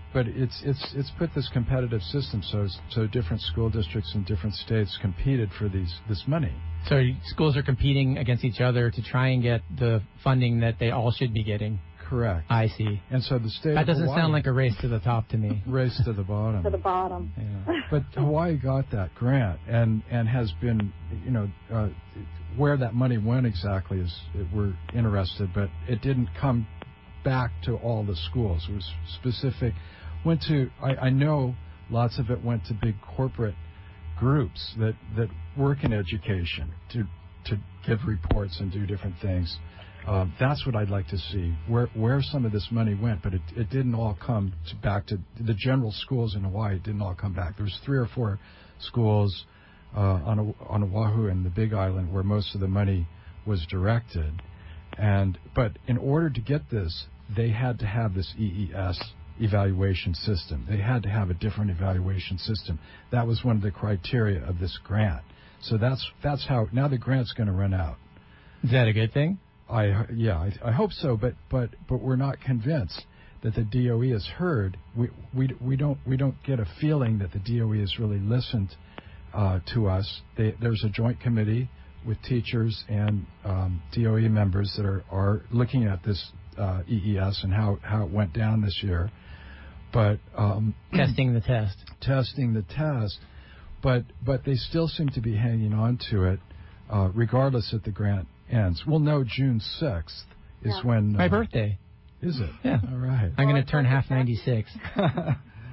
But it's put this competitive system so different school districts in different states competed for this money. So schools are competing against each other to try and get the funding that they all should be getting. Correct. I see. And so the state that of doesn't Hawaii, sound like a race to the top to me. Race to the bottom. To the bottom. Yeah. But Hawaii got that grant and has been, where that money went exactly is we're interested, but it didn't come back to all the schools. It was specific. Went to I know lots of it went to big corporate groups that work in education to give reports and do different things. That's what I'd like to see, where some of this money went, but it didn't all come back to the general schools in Hawaii. It didn't all come back. There was 3 or 4 schools on Oahu and the Big Island where most of the money was directed. But in order to get this, they had to have this EES evaluation system. They had to have a different evaluation system. That was one of the criteria of this grant. So that's how now the grant's going to run out. Is that a good thing? I hope so, but we're not convinced that the DOE has heard. We don't get a feeling that the DOE has really listened to us. There's a joint committee with teachers and DOE members that are looking at this EES and how it went down this year. But testing the test, but they still seem to be hanging on to it, regardless if the grant ends. We'll know June 6th is when my birthday. Is it? Yeah. All right. I'm going to turn half 96. Yeah.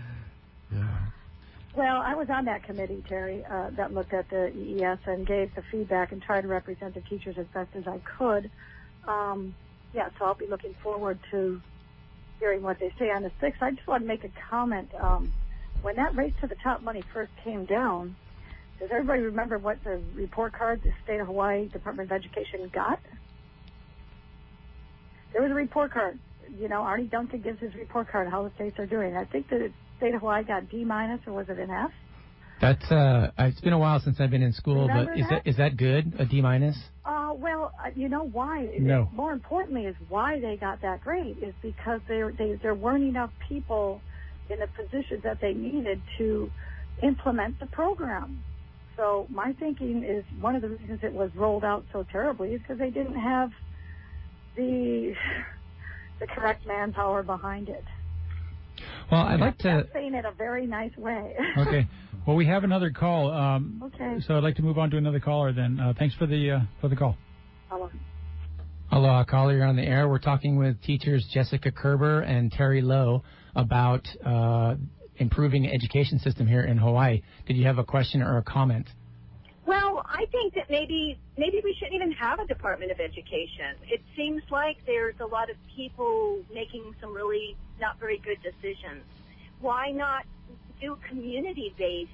Well, I was on that committee, Terry, that looked at the EES and gave the feedback and tried to represent the teachers as best as I could. So I'll be looking forward to hearing what they say on the 6th. I just want to make a comment. When that Race to the Top money first came down, does everybody remember what the report card the State of Hawaii Department of Education got? There was a report card. Arnie Duncan gives his report card how the states are doing. I think the State of Hawaii got D-, or was it an F? That's it's been a while since I've been in school, Remember but is that good? A D-? Well, you know why? No. More importantly, is why they got that grade is because there weren't enough people in the positions that they needed to implement the program. So my thinking is one of the reasons it was rolled out so terribly is because they didn't have the correct manpower behind it. Well, I'd like to... I'm saying it a very nice way. Okay. Well, we have another call. Okay. So I'd like to move on to another caller then. Thanks for the call. Hello. Hello, caller, you're on the air. We're talking with teachers Jessica Kerber and Terry Lowe about improving education system here in Hawaii. Did you have a question or a comment? Well, I think that maybe we shouldn't even have a Department of Education. It seems like there's a lot of people making some really not very good decisions. Why not do community-based,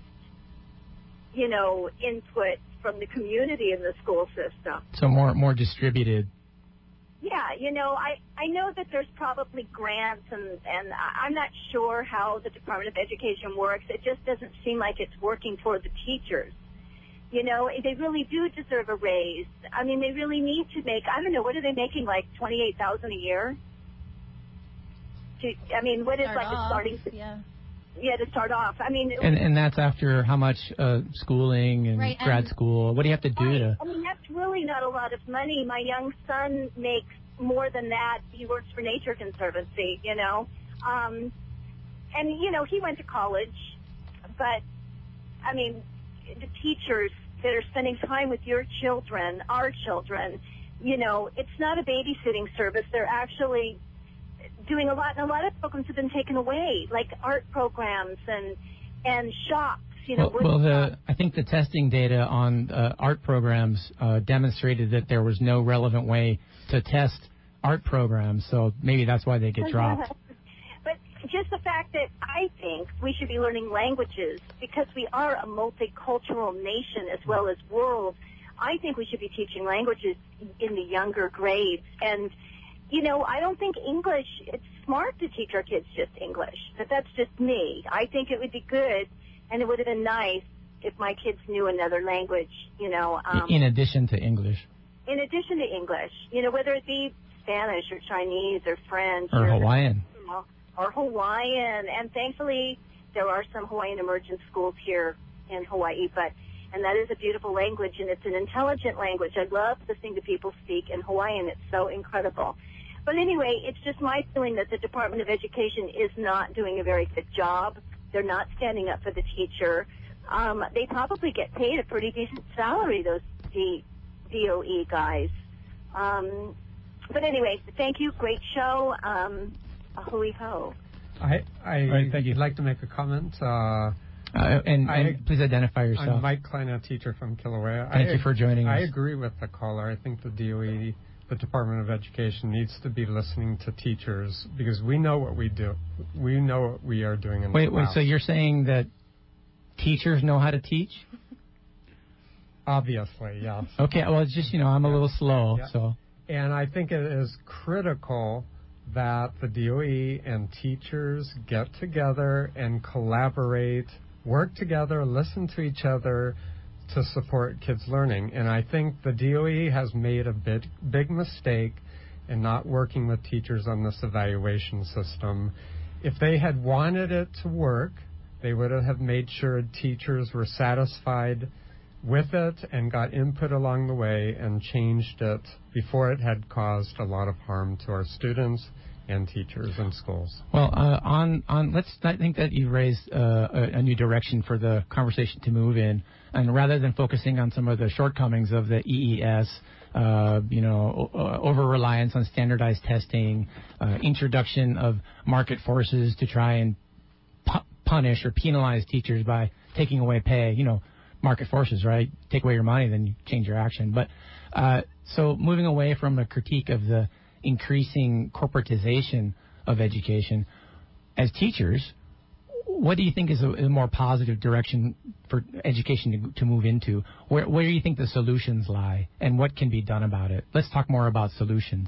input from the community in the school system? So more distributed. Yeah, I know that there's probably grants, and I'm not sure how the Department of Education works. It just doesn't seem like it's working for the teachers. They really do deserve a raise. I mean, they really need to make, I don't know, what are they making, like $28,000 a year? What is like the starting? Yeah, to start off. I mean, and that's after how much schooling and grad school? What do you have to do to? I mean, that's really not a lot of money. My young son makes more than that. He works for Nature Conservancy, and he went to college, but I mean, the teachers that are spending time with your children, our children, it's not a babysitting service. They're actually doing a lot, and a lot of programs have been taken away, like art programs and shops. I think the testing data on art programs demonstrated that there was no relevant way to test art programs, so maybe that's why they get dropped. But just the fact that I think we should be learning languages because we are a multicultural nation as well as world. I think we should be teaching languages in the younger grades. And, I don't think English, it's smart to teach our kids just English, but that's just me. I think it would be good, and it would have been nice if my kids knew another language, in addition to English. In addition to English, whether it be Spanish or Chinese or French. Or Hawaiian. or Hawaiian. And thankfully, there are some Hawaiian immersion schools here in Hawaii, and that is a beautiful language, and it's an intelligent language. I love listening to people speak in Hawaiian. It's so incredible. But anyway, it's just my feeling that the Department of Education is not doing a very good job. They're not standing up for the teacher. They probably get paid a pretty decent salary, those DOE guys. But anyway, thank you. Great show. Hui ho. I'd like to make a comment. And please identify yourself. I'm Mike Klein, a teacher from Kilauea. Thank you for joining us. I agree with the caller. I think the DOE, the Department of Education, needs to be listening to teachers because we know what we do. We know what we are doing in the class. Wait, so you're saying that teachers know how to teach? Obviously, yes. Okay, well, it's just, I'm a little slow, so. And I think it is critical that the DOE and teachers get together and collaborate, work together, listen to each other to support kids' learning. And I think the DOE has made a big mistake in not working with teachers on this evaluation system. If they had wanted it to work, they would have made sure teachers were satisfied with it and got input along the way and changed it before it had caused a lot of harm to our students and teachers in schools. Well, I think that you raised a new direction for the conversation to move in, and rather than focusing on some of the shortcomings of the EES, over-reliance on standardized testing, introduction of market forces to try and punish or penalize teachers by taking away pay, market forces, right? Take away your money, then you change your action. But so moving away from a critique of the increasing corporatization of education, as teachers, what do you think is a more positive direction for education to move into? Where do you think the solutions lie, and what can be done about it? Let's talk more about solutions.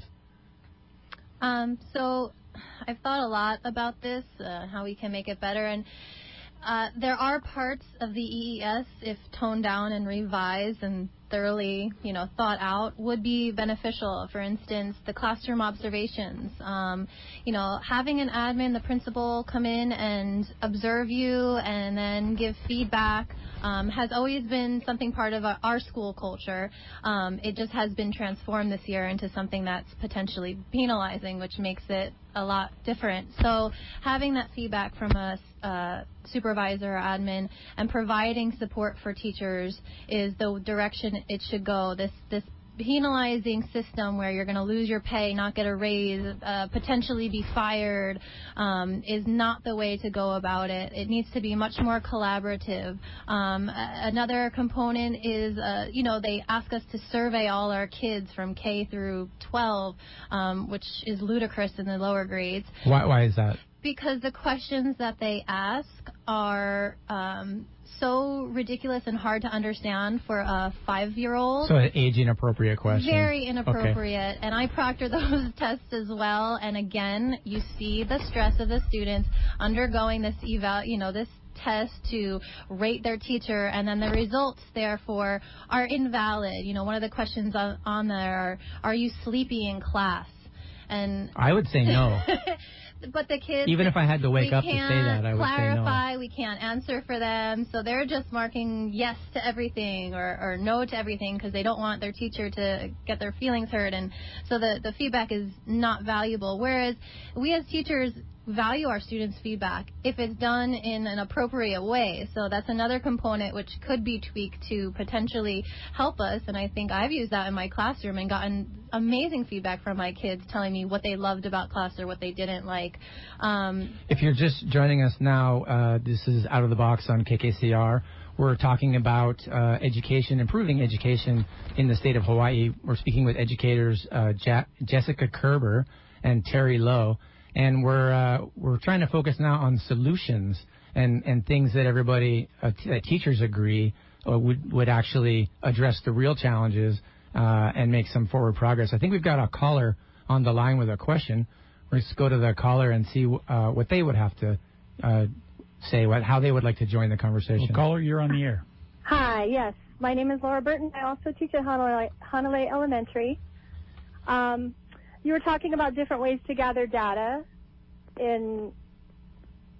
So I've thought a lot about this, how we can make it better, and there are parts of the EES, if toned down and revised and thoroughly, thought out, would be beneficial. For instance, the classroom observations. Having an admin, the principal, come in and observe you and then give feedback has always been something part of our school culture. It just has been transformed this year into something that's potentially penalizing, which makes it a lot different. So having that feedback from a supervisor or admin and providing support for teachers is the direction it should go. This penalizing system where you're going to lose your pay, not get a raise, potentially be fired, is not the way to go about it. It needs to be much more collaborative. Another component is, they ask us to survey all our kids from K through 12, which is ludicrous in the lower grades. Why is that? Because the questions that they ask are so ridiculous and hard to understand for a 5-year-old. So an age-inappropriate question. Very inappropriate. Okay. And I proctor those tests as well. And again, you see the stress of the students undergoing this this test to rate their teacher, and then the results, therefore, are invalid. One of the questions on there are you sleepy in class? And I would say no. But the kids, even if I had to wake up to say that, I would clarify, say no. We can't answer for them, so they're just marking yes to everything or no to everything because they don't want their teacher to get their feelings hurt, and so the feedback is not valuable. Whereas we as teachers value our students' feedback if it's done in an appropriate way. So that's another component which could be tweaked to potentially help us, and I think I've used that in my classroom and gotten amazing feedback from my kids telling me what they loved about class or what they didn't like. If you're just joining us now, this is Out of the Box on KKCR. We're talking about education, improving education in the state of Hawaii. We're speaking with educators Jessica Kerber and Terry Lowe. And we're trying to focus now on solutions and things that everybody, teachers agree, would actually address the real challenges and make some forward progress. I think we've got a caller on the line with a question. Let's go to the caller and see what they would have to say, how they would like to join the conversation. Well, caller, you're on the air. Hi, yes. My name is Laura Burton. I also teach at Hanalei Elementary. You were talking about different ways to gather data in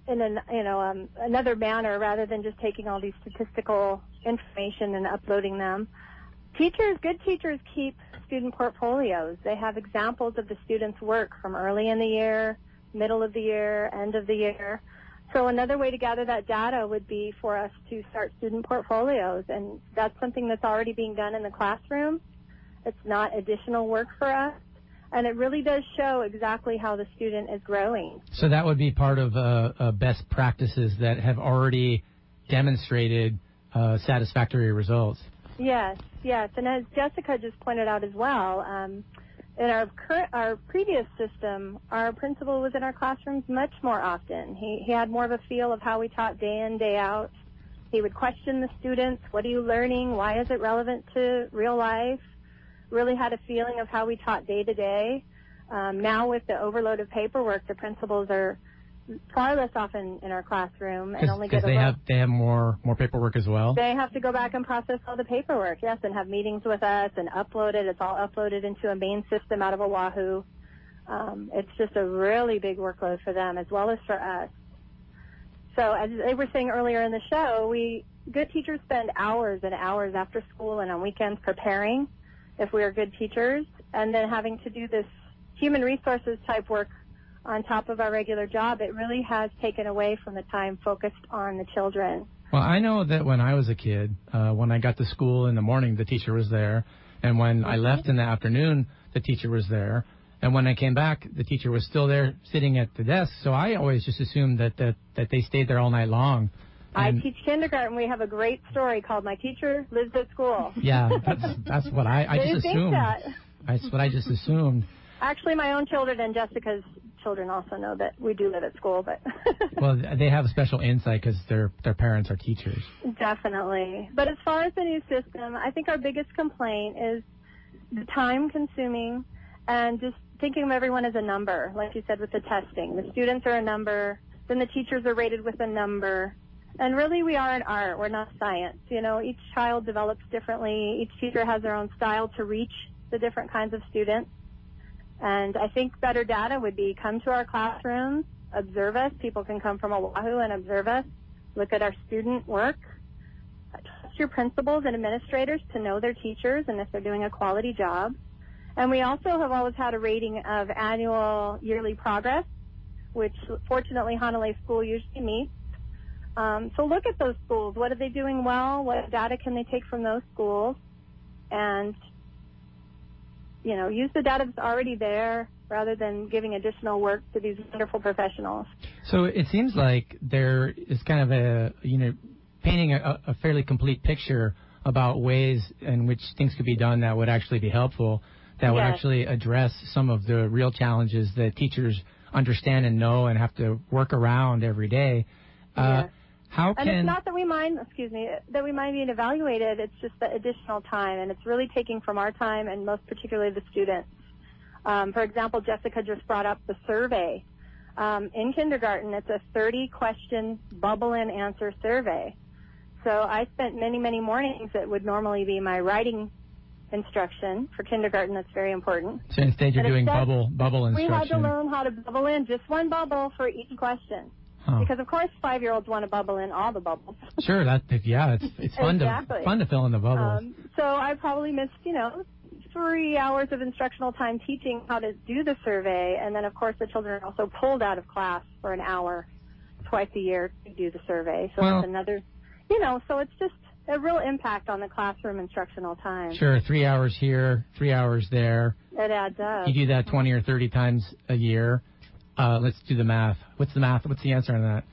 another manner rather than just taking all these statistical information and uploading them. Good teachers keep student portfolios. They have examples of the students' work from early in the year, middle of the year, end of the year. So another way to gather that data would be for us to start student portfolios, and that's something that's already being done in the classroom. It's not additional work for us, and it really does show exactly how the student is growing. So that would be part of best practices that have already demonstrated satisfactory results. Yes. And as Jessica just pointed out as well, in our previous system, our principal was in our classrooms much more often. He had more of a feel of how we taught day in, day out. He would question the students. What are you learning? Why is it relevant to real life? Really had a feeling of how we taught day to day. Now with the overload of paperwork, the principals are far less often in our classroom and only get they have more paperwork as well. They have to go back and process all the paperwork, yes, and have meetings with us and upload it. It's all uploaded into a main system out of Oahu. It's just a really big workload for them as well as for us. So as they were saying earlier in the show, good teachers spend hours and hours after school and on weekends preparing if we are good teachers, and then having to do this human resources type work on top of our regular job. It really has taken away from the time focused on the children. Well, I know that when I was a kid, when I got to school in the morning, the teacher was there. And when I left in the afternoon, the teacher was there. And when I came back, the teacher was still there sitting at the desk. So I always just assumed that they stayed there all night long. I teach kindergarten. We have a great story called My Teacher Lives at School. Yeah, that's what I just assumed. That's what I just assumed. Actually, my own children and Jessica's children also know that we do live at school, but well, they have a special insight because their parents are teachers. Definitely. But as far as the new system, I think our biggest complaint is the time consuming and just thinking of everyone as a number, like you said with the testing. The students are a number, then the teachers are rated with a number. And really we are an art, we're not science. Each child develops differently. Each teacher has their own style to reach the different kinds of students. And I think better data would be come to our classrooms, observe us. People can come from Oahu and observe us, look at our student work. Trust your principals and administrators to know their teachers and if they're doing a quality job. And we also have always had a rating of annual yearly progress, which fortunately Hanalei School usually meets. So look at those schools. What are they doing well? What data can they take from those schools? And use the data that's already there rather than giving additional work to these wonderful professionals. So it seems like there is kind of painting a fairly complete picture about ways in which things could be done that would actually be helpful, that would actually address some of the real challenges that teachers understand and know and have to work around every day. And it's not that we mind being evaluated, it's just the additional time, and it's really taking from our time and most particularly the students. For example, Jessica just brought up the survey. In kindergarten, it's a 30-question bubble-in answer survey. So I spent many, many mornings that would normally be my writing instruction. For kindergarten, that's very important. So instead you're doing bubble instruction. We had to learn how to bubble in just one bubble for each question. Huh. Because of course 5-year-olds want to bubble in all the bubbles. Sure, it's fun to fill in the bubbles. So I probably missed 3 hours of instructional time teaching how to do the survey, and then of course the children are also pulled out of class for an hour twice a year to do the survey. So that's another, so it's just a real impact on the classroom instructional time. Sure, 3 hours here, 3 hours there. It adds up. You do that 20 or 30 times a year. Let's do the math. What's the math? What's the answer on that?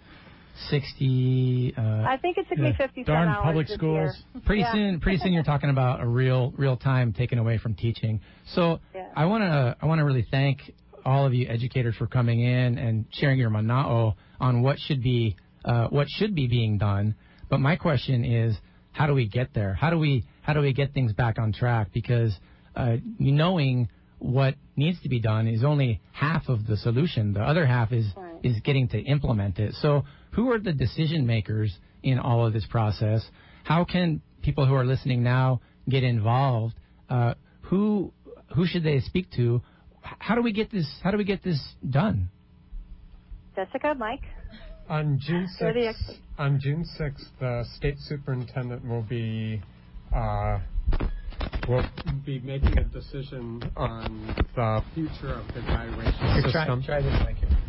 60. I think it took me 57 darn hours public this schools. year. Pretty soon you're talking about a real time taken away from teaching. So I want to really thank all of you educators for coming in and sharing your mana'o on what should be being done. But my question is, how do we get there? How do we get things back on track? Because knowing what needs to be done is only half of the solution. The other half is getting to implement it. So who are the decision makers in all of this process? How can people who are listening now get involved? Who should they speak to? How do we get this done? Jessica, Mike? On June So the 6th, the state superintendent will be making a decision on the future of the evaluation system. Try this mic here.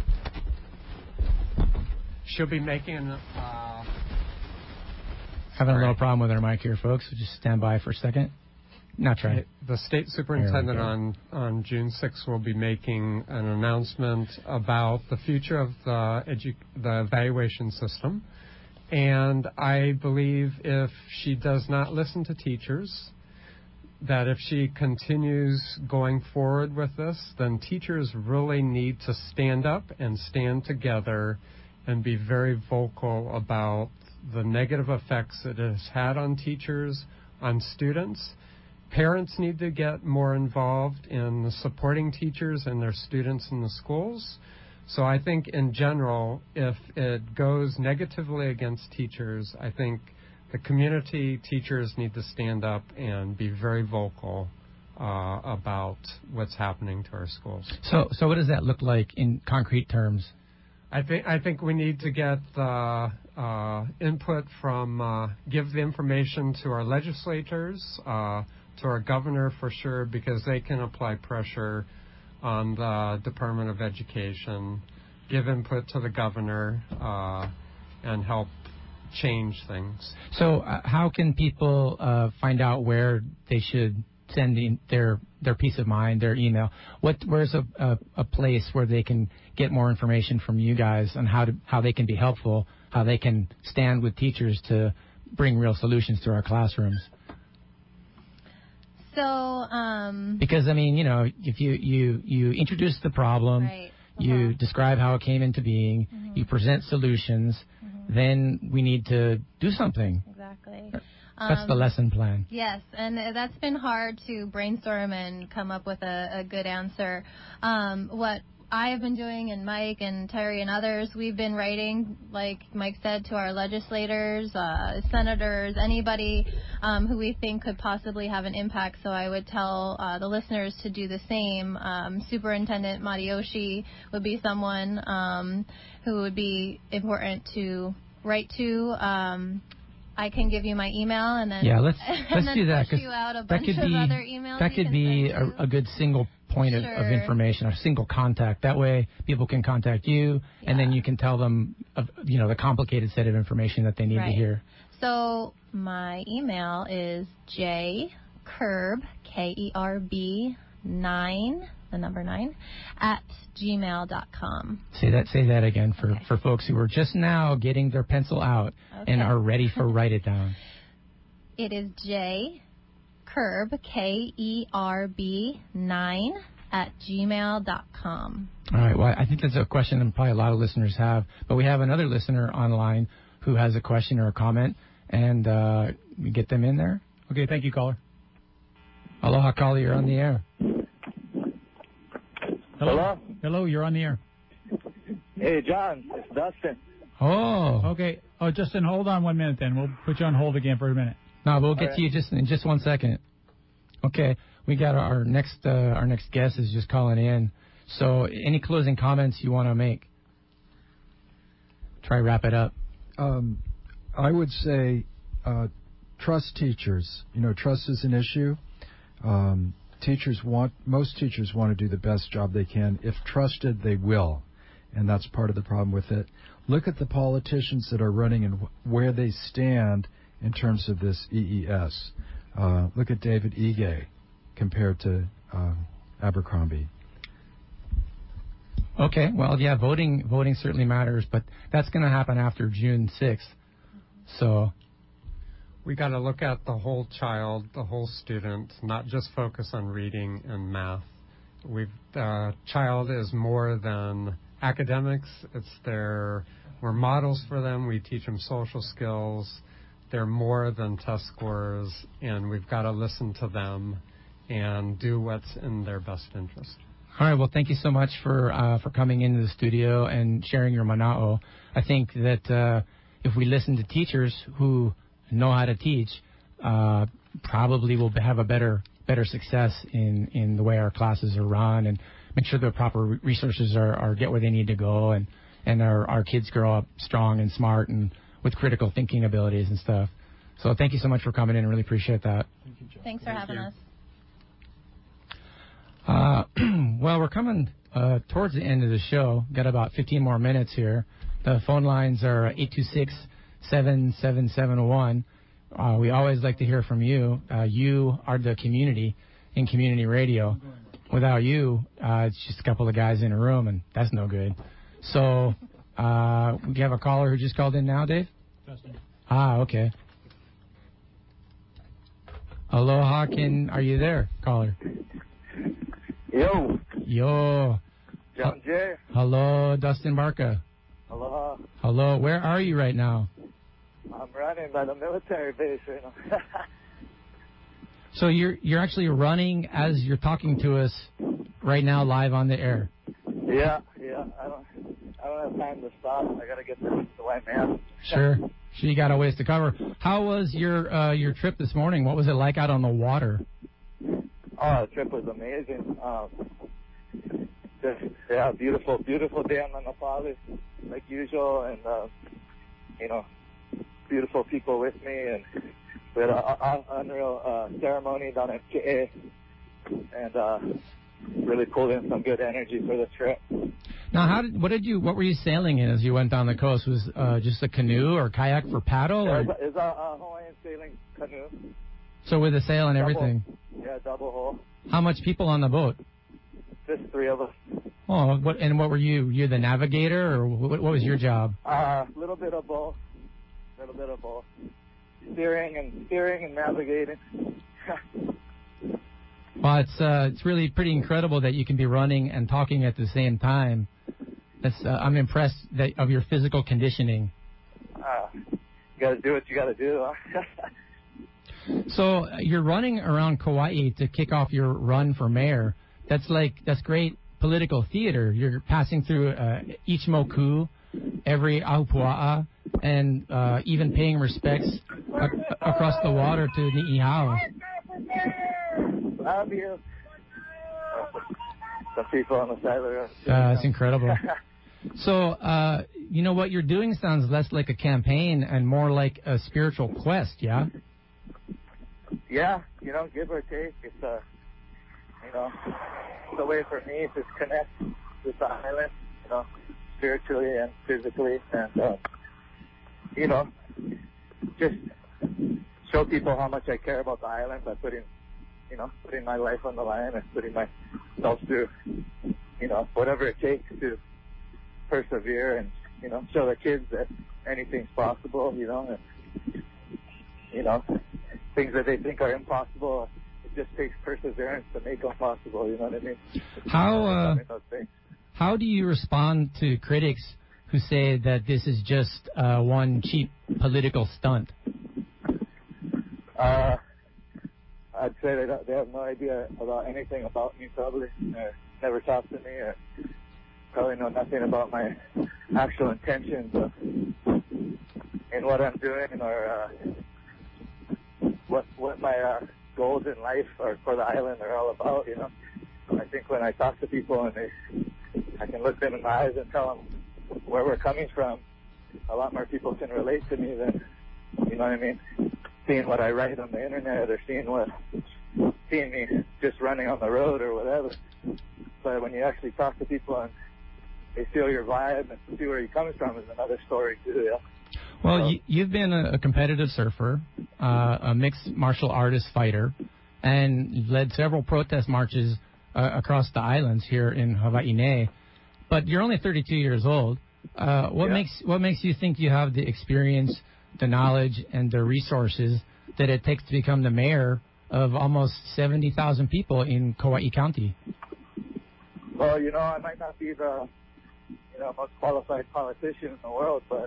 She'll be making. Having a little problem with our mic here, folks. So just stand by for a second. Now try it. The state superintendent on June 6th will be making an announcement about the future of the evaluation system. And I believe if she does not listen to teachers, that if she continues going forward with this, then teachers really need to stand up and stand together and be very vocal about the negative effects it has had on teachers, on students. Parents need to get more involved in supporting teachers and their students in the schools. So I think in general, if it goes negatively against teachers, I think the community teachers need to stand up and be very vocal about what's happening to our schools. So what does that look like in concrete terms? I think we need to get the input from, give the information to our legislators, to our governor for sure, because they can apply pressure on the Department of Education, give input to the governor, and help change things. So how can people find out where they should send their peace of mind, their email? Where's a place where they can get more information from you guys on how they can be helpful, how they can stand with teachers to bring real solutions to our classrooms? So, because I mean, if you introduce the problem, right. You describe how it came into being, you present solutions, then we need to do something. Exactly. That's the lesson plan. Yes, and that's been hard to brainstorm and come up with a good answer. What I have been doing, and Mike and Terry and others, we've been writing, like Mike said, to our legislators, senators, anybody who we think could possibly have an impact. So I would tell the listeners to do the same. Superintendent Matayoshi would be someone who would be important to write to. I can give you my email, and then let's do that, push you out a bunch that could of be other emails. That could be a good single point of information, a single contact. That way, people can contact you, and then you can tell them, the complicated set of information that they need to hear. So my email is jkerb, Kerb 9, the number 9, at gmail.com. Say that again for folks who are just now getting their pencil out and are ready for write it down. It is jkerb, Kerb 9 at gmail.com. All right. Well, I think that's a question that probably a lot of listeners have, but we have another listener online who has a question or a comment, and we get them in there. Okay. Thank you, caller. Aloha, caller. You're on the air. Hello? Hello, you're on the air. Hey, John, it's Dustin. Oh. Okay. Oh, Justin, hold on 1 minute then. We'll put you on hold again for a minute. No, we'll get to you in just 1 second. Okay. We got our next guest is just calling in. So any closing comments you want to make? Try wrap it up. I would say trust teachers. Trust is an issue. Most teachers want to do the best job they can. If trusted, they will. And that's part of the problem with it. Look at the politicians that are running and where they stand in terms of this EES. Look at David Ige compared to Abercrombie. Okay. Well, yeah, voting certainly matters, but that's going to happen after June 6th. So we got to look at the whole child, the whole student, not just focus on reading and math. Child is more than academics. We're models for them. We teach them social skills. They're more than test scores, and we've got to listen to them and do what's in their best interest. All right. Well, thank you so much for coming into the studio and sharing your mana'o. I think that if we listen to teachers who know how to teach, probably will have a better success in the way our classes are run, and make sure the proper resources are get where they need to go, and and our kids grow up strong and smart and with critical thinking abilities and stuff. So thank you so much for coming in. I really appreciate that. Thank you, John. Thanks for having us. Well, we're coming towards the end of the show. Got about 15 more minutes here. The phone lines are 826-7771. We always like to hear from you. You are the community in community radio. Without you, it's just a couple of guys in a room, and that's no good. So, do you have a caller who just called in now, Dave? Justin. Okay. Aloha, are you there, caller? Yo. John J. Hello, Dustin Barca. Aloha. Hello, where are you right now? I'm running by the military base right now. So you're actually running as you're talking to us right now, live on the air. Yeah. I don't have time to stop. I gotta get to the white man. Sure, you got a ways to cover. How was your trip this morning? What was it like out on the water? Oh, the trip was amazing. Beautiful day on Manapali, like usual, and beautiful people with me, and we had an unreal ceremony down at Ke'e, and really pulled in some good energy for the trip. Now, what were you sailing in as you went down the coast? Was just a canoe or kayak for paddle? Or? It's a Hawaiian sailing canoe. So with a sail and everything? Yeah, double hull. How much people on the boat? Just 3 of us. Oh, what were you? You're the navigator, or what was your job? Little bit of both. Steering and navigating. Well, it's really pretty incredible that you can be running and talking at the same time. I'm impressed of your physical conditioning. You got to do what you got to do. So you're running around Kauai to kick off your run for mayor. That's great political theater. You're passing through each moku, every ahupua'a, and even paying respects across the water to Ni'ihau. Love you. Some people on the side of the road. It's incredible. So, what you're doing sounds less like a campaign and more like a spiritual quest, yeah? Yeah, give or take. It's it's a way for me to connect with the island, spiritually and physically, and just show people how much I care about the island by putting my life on the line and putting myself through, whatever it takes to persevere and, show the kids that anything's possible, and, things that they think are impossible. It just takes perseverance to make them possible, you know what I mean? How do you respond to critics who say that this is just one cheap political stunt? I'd say they have no idea about anything about me, probably. Never talked to me, or probably know nothing about my actual intentions in what I'm doing, or what my goals in life or for the island are all about, I think when I talk to people and I can look them in the eyes and tell them where we're coming from, a lot more people can relate to me than, you know what I mean, seeing what I write on the internet or seeing me just running on the road or whatever. But when you actually talk to people and they feel your vibe and see where you're coming from is another story too, yeah. Well, you've been a competitive surfer, a mixed martial artist fighter, and led several protest marches across the islands here in Hawaii. But you're only 32 years old. What makes you think you have the experience, the knowledge, and the resources that it takes to become the mayor of almost 70,000 people in Kauai County? Well, I might not be the most qualified politician in the world, but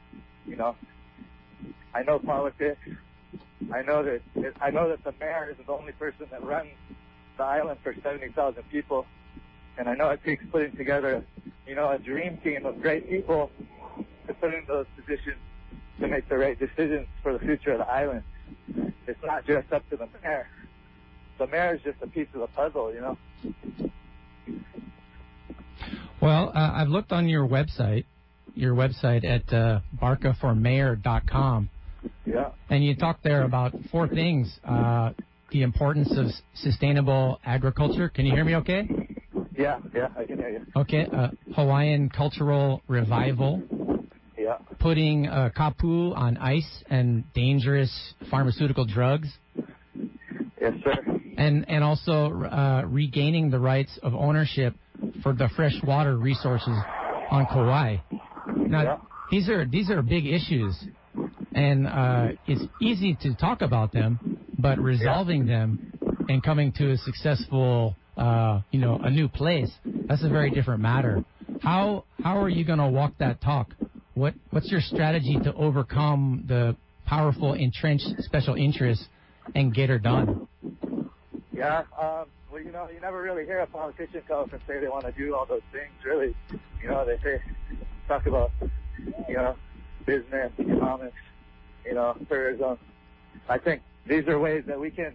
I know politics. I know that the mayor is the only person that runs the island for 70,000 people, and I know it takes putting together, a dream team of great people to put in those positions to make the right decisions for the future of the island. It's not just up to the mayor. The mayor is just a piece of the puzzle, Well, I've looked on your website, your website at barcaformayor.com. Yeah. And you talked there about 4 things. The importance of sustainable agriculture. Can you hear me okay? Yeah, I can hear you. Okay. Hawaiian cultural revival. Yeah. Putting kapu on ice and dangerous pharmaceutical drugs. Yes, sir. And also regaining the rights of ownership for the freshwater resources on Kauai. Now, these are big issues, and it's easy to talk about them, but resolving them and coming to a successful, a new place, that's a very different matter. How are you going to walk that talk? What's your strategy to overcome the powerful entrenched special interests and get her done? Yeah, well, you never really hear a politician come up and say they want to do all those things, really. They talk about, business, economics, tourism. I think these are ways that we can,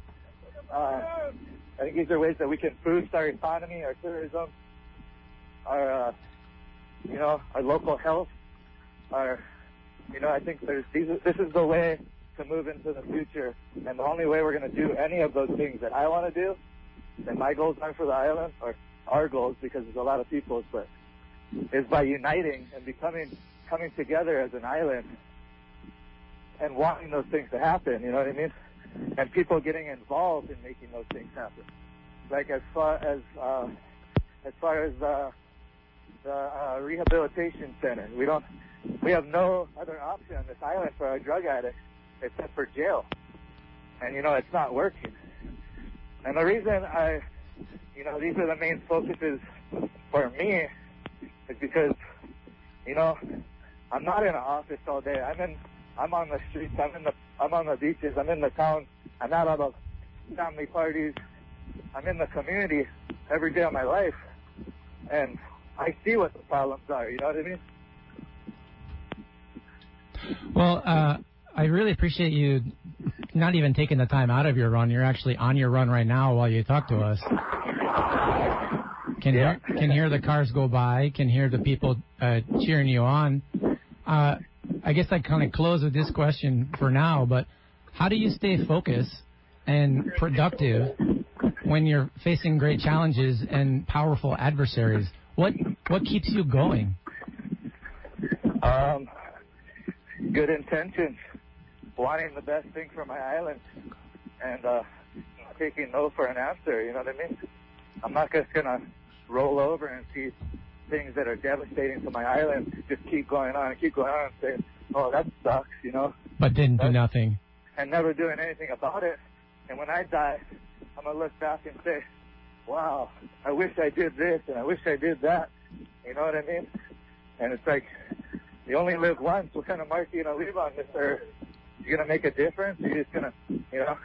boost our economy, our tourism, our local health, I think this is the way to move into the future, and the only way we're going to do any of those things that I want to do, that my goals are for the island, or our goals, because there's a lot of people's, but is by uniting and coming together as an island and wanting those things to happen, you know what I mean? And people getting involved in making those things happen. Like as far as the rehabilitation center, we have no other option on this island for our drug addicts except for jail. And, it's not working. And the reason these are the main focuses for me is because, I'm not in an office all day. I'm on the streets. I'm on the beaches. I'm in the town. I'm out of family parties. I'm in the community every day of my life. And I see what the problems are. You know what I mean? Well, I really appreciate you not even taking the time out of your run. You're actually on your run right now while you talk to us. Can hear the cars go by, can hear the people cheering you on. I guess I kind of close with this question for now, but how do you stay focused and productive when you're facing great challenges and powerful adversaries? What keeps you going? Good intentions, wanting the best thing for my island, and taking no for an answer, you know what I mean? I'm not just going to roll over and see things that are devastating to my island, just keep going on and say, oh, that sucks, But didn't do nothing. And never doing anything about it. And when I die, I'm going to look back and say, wow, I wish I did this and I wish I did that. You know what I mean? And it's like, you only live once. What kind of mark are you going to leave on this earth? You're going to make a difference? You're just going to,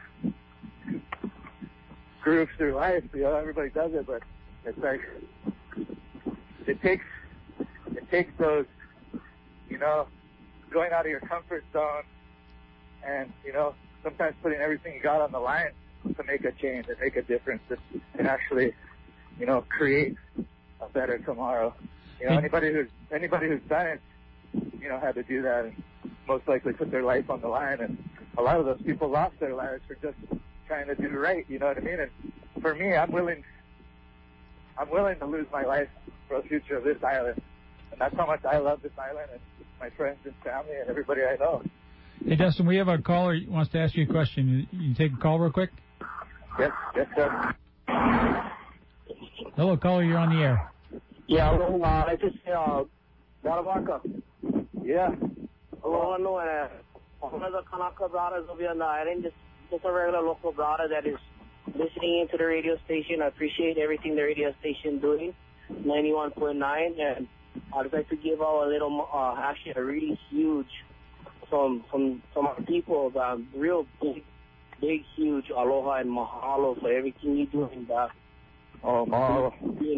groove through life. Everybody does it, but it's like, it takes those, going out of your comfort zone and, sometimes putting everything you got on the line to make a change and make a difference and actually, create a better tomorrow. Anybody who's done it, had to do that and most likely put their life on the line. And a lot of those people lost their lives for just trying to do right. You know what I mean? And for me, I'm willing to lose my life for the future of this island. And that's how much I love this island and my friends and family and everybody I know. Hey, Dustin, we have a caller who wants to ask you a question. You take a call real quick? Yes, sir. Hello, caller, you're on the air. Yeah, hello, I just Darabarka. Yeah. Hello, one of the Kanaka brothers over on the island, just a regular local brother that is listening into the radio station. I appreciate everything the radio station doing, 91.9, and I'd like to give out a little, actually a really huge, from our people, real big, huge aloha and mahalo for everything you're doing back. Oh, mahalo.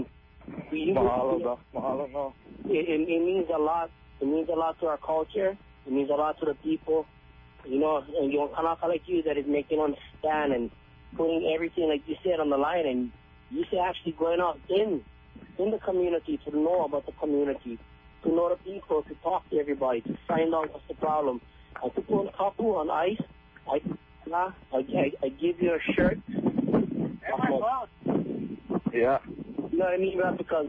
Mahalo, no. It means a lot. It means a lot to our culture. It means a lot to the people. And Kanaka like you that is making them stand and putting everything, like you said, on the line. And you say actually going out in the community to know about the community, to know the people, to talk to everybody, to find out what's the problem. And to put Kapu on ice, I give you a shirt. Yeah. You know what I mean, bro? Because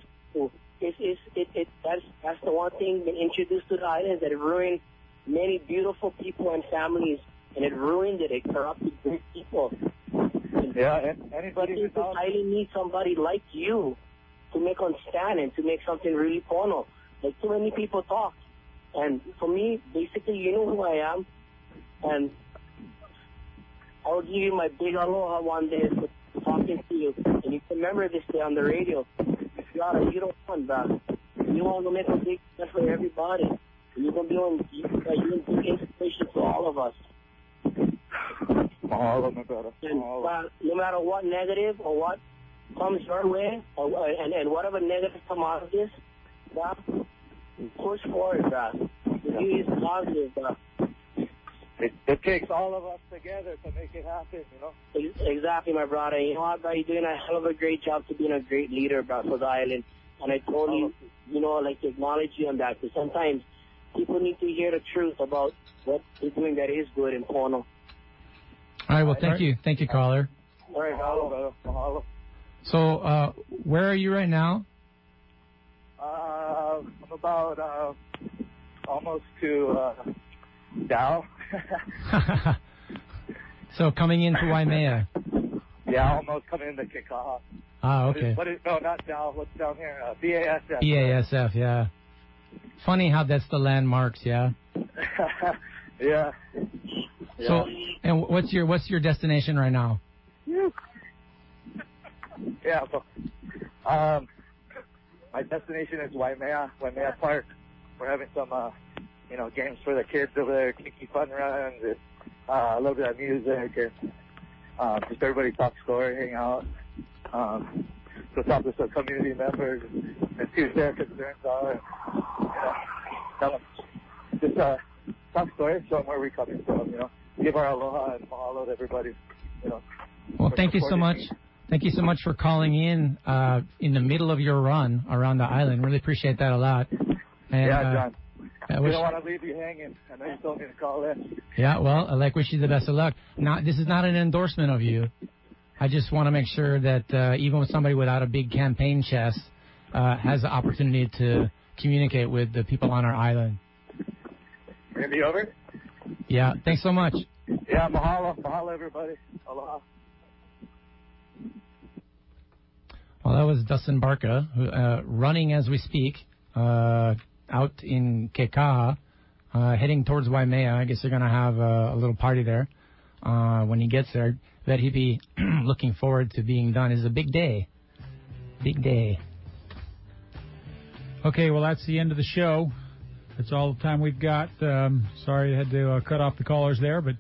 that's the one thing been introduced to the islands that it ruined many beautiful people and families, and it ruined it. It corrupted great people. Yeah, and anybody who's out, I need somebody like you to make on stand and to make something really porno. Like too many people talk, and for me, basically, you know who I am, and I'll give you my big aloha one day for talking to you, and you can remember this day on the radio. Yada, you don't want that. You want to make a big step for everybody. You're gonna be on. You're gonna be inspiration to all of us. All of my brother. And no matter what negative or what comes your way, and whatever negative come out of this, push forward, Use positive, It takes all of us together to make it happen, you know? Exactly, my brother. You know what, bro? You're doing a hell of a great job to being a great leader, bro, for the island. And I totally, to acknowledge you on that. Because sometimes people need to hear the truth about what they're doing that is good in porno. All right, well, thank you. Thank you, caller. All right, mahalo. So, where are you right now? I'm about almost to Dow. So coming into Waimea. Yeah, almost coming into Kekaha. Ah, okay. No, not Dow. What's down here? BASF. BASF, yeah. Funny how that's the landmarks, yeah. Yeah. So, and what's your destination right now? Yeah. So, my destination is Waimea Park. We're having some, games for the kids over there, Kiki fun runs, and a little bit of music, and just everybody talk story, hang out. So talk to some community members and see what their concerns are. Tell them, just talk story, show them where we're coming from. Give our aloha and mahalo to everybody. Well, thank you so much. Thank you so much for calling in the middle of your run around the island. Really appreciate that a lot. And, yeah, John. We don't want to leave you hanging. I know you told me to call in. Yeah, well, I wish you the best of luck. This is not an endorsement of you. I just want to make sure that even with somebody without a big campaign chest has the opportunity to communicate with the people on our island. We're going to be over? Yeah, thanks so much. Yeah, mahalo. Mahalo, everybody. Aloha. Well, that was Dustin Barca, running as we speak, out in Kekaha, heading towards Waimea. I guess they're going to have a little party there when he gets there. Bet he'd be looking forward to being done. It's a big day. Big day. Okay, well, that's the end of the show. That's all the time we've got. Sorry I had to cut off the callers there, but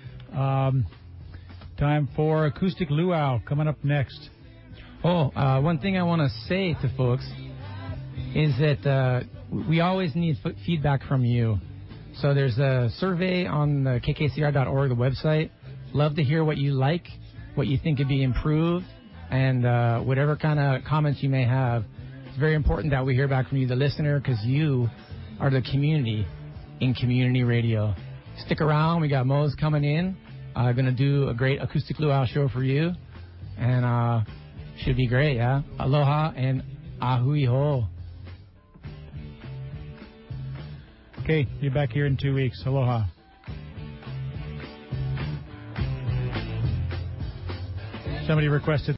time for Acoustic Luau coming up next. One thing I want to say to folks is that we always need feedback from you. So there's a survey on the kkcr.org, the website. Love to hear what you like, what you think could be improved, and whatever kind of comments you may have. It's very important that we hear back from you, the listener, because you are the community in community radio. Stick around. We got Mo's coming in. Going to do a great Acoustic Luau show for you. And should be great, yeah? Aloha and ahui ho. Okay, be back here in 2 weeks. Aloha. Somebody requested